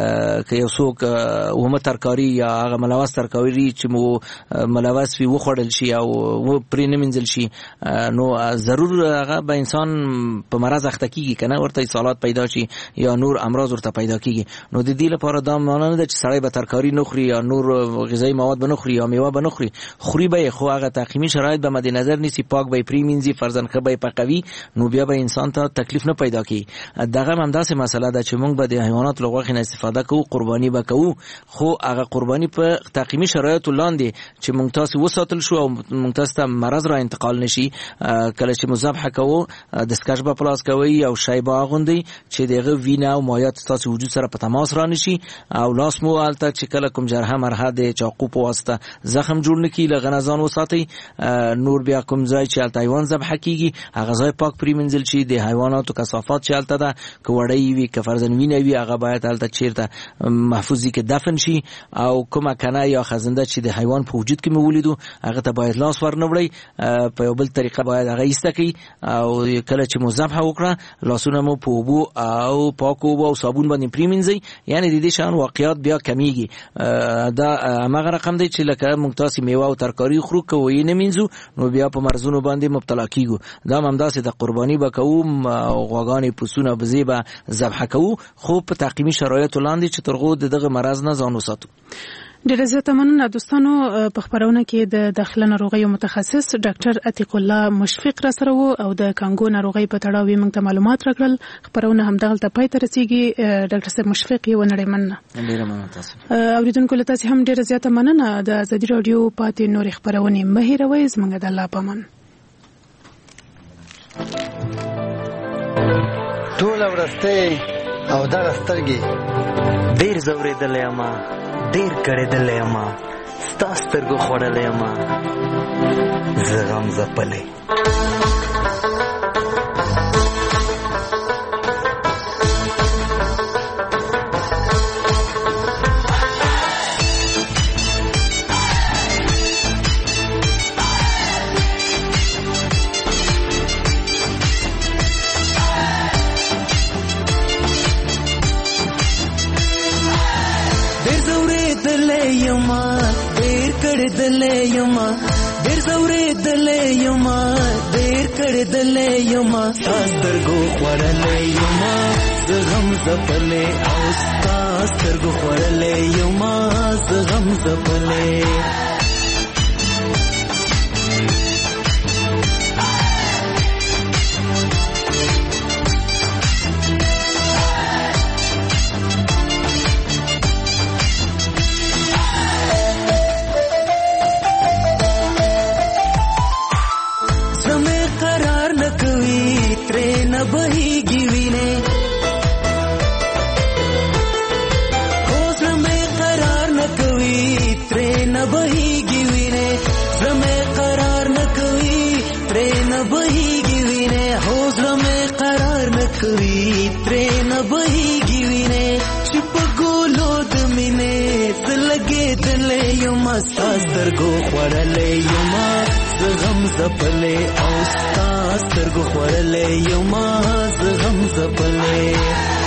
که یو څوک ومه ترکاری یا هغه ملوث ترکاری چې مو ملوث وي وخوړل شي او پرې نه منځل شي نو ضرور هغه به انسان په مرض اخته کیږي کنه ورته اصالات پیدا شي یا نور امراض ورته پیدا کیږي. نو د دې لپاره دا معنی نه ده چې سړی به ترکاری نه خوري یا نور غذایی مواد به نه خوري یا میوه به نه خوري خوري به خو هغه تعقیمی شرایط به مد نظر نیسی پاک به پریمینځي فرضاً خبي پقوي نو بیا به انسان ته تکلیف نه پیدا کی. دغه هم داسې مسله ده چې موږ به د حیوانات لغوخ نه استفاده کوو قرباني وکړو خو هغه قرباني په تعقیمی شرایط لاندې چې موږ تاسو وساتل شو او موږ تاسو ته مرض را انتقال نشي کله چې مذبح کوو د سکاش په پلاس کوي او شایبه غوندي چې دغه وینا او مایات تاسو وجود سره په تماس را نشي او لاس مو الته چې کله کوم جرحه مرحه د چاقو په واسطه زخم جوړ نکي لغنزان وساتي نور بیا کوم ځای چې الته حیوان ذبح کیږي هغه ځای پاک پریمنځل شي د حیواناتو کثافات چې الته ده کوړی وي کفرزن ویني وي هغه باید الته چیرته محفوظي کې دفن شي او کومه کنه یا خزنده چې د حیوان په وجود کې مولیدو هغه ته باید لاس ورنوړي په یو بل طریقه باید هغه ایستکی او کله چې مذبح وکړه لاسونه مو په اوبو او پاک اوبو او صابون باندې پریمنځي یعنی د دې شان واقعیات بیا کمیږي. دا هغه رقم دی چې لکه موږ تاسو میوه او ترکاری خورو کوی نه مینځو نو بیا په مرزونو باندې مبتلا کیږو. دا هم داسې د قرباني وکاو غواګانې پسونه بزیبه ذبح کوو خو په تعقیمی شرایط لاندې چې ترغو دغه مرز نه ځان وساتو. ډېر زیات مننه دوستانو. په خبرونه کې د داخله ناروغیو متخصص ډاکټر عتیق الله مشفق را سره وو او د کانګو ناروغي په تړاو موږ ته معلومات راکړل. خبرونه هم دغلته پای ته رسیږي. ډاکټر صاحب مشفق یو نړۍ مننه. ډېر مننه تاسو. اوریدونکو له تاسو هم ډېر زیات مننه. د ازادي رادیو پاتې نور خبرونه مهیروي زموږ د الله پامن. ټول ورسته او دا سترګي ډېر زورېدلې ما ډېر کړېدلې ما ستاسو سترګو خوړلې ما زغم زپلې ډېر زورېدلې یما ډېر کړېدلې یما ډېر زورېدلې یما ډېر کړېدلې یما ستا سترګو خوړلې یما زه غم ځپلې او ستا سترګو خوړلې یما زه غم ځپلې बहेगी वीने हौसला में करार न कवी ट्रेन बहेगी वीने में करार न कवी ट्रेन बहेगी वीने हौसला में करार न कवी ट्रेन बहेगी वीने चुप गोलो दमिने लगे दले युमा सास्तर गो खड़ले युमा غم زپلې او ستا سترګو خوړلې یما زه غم زپلې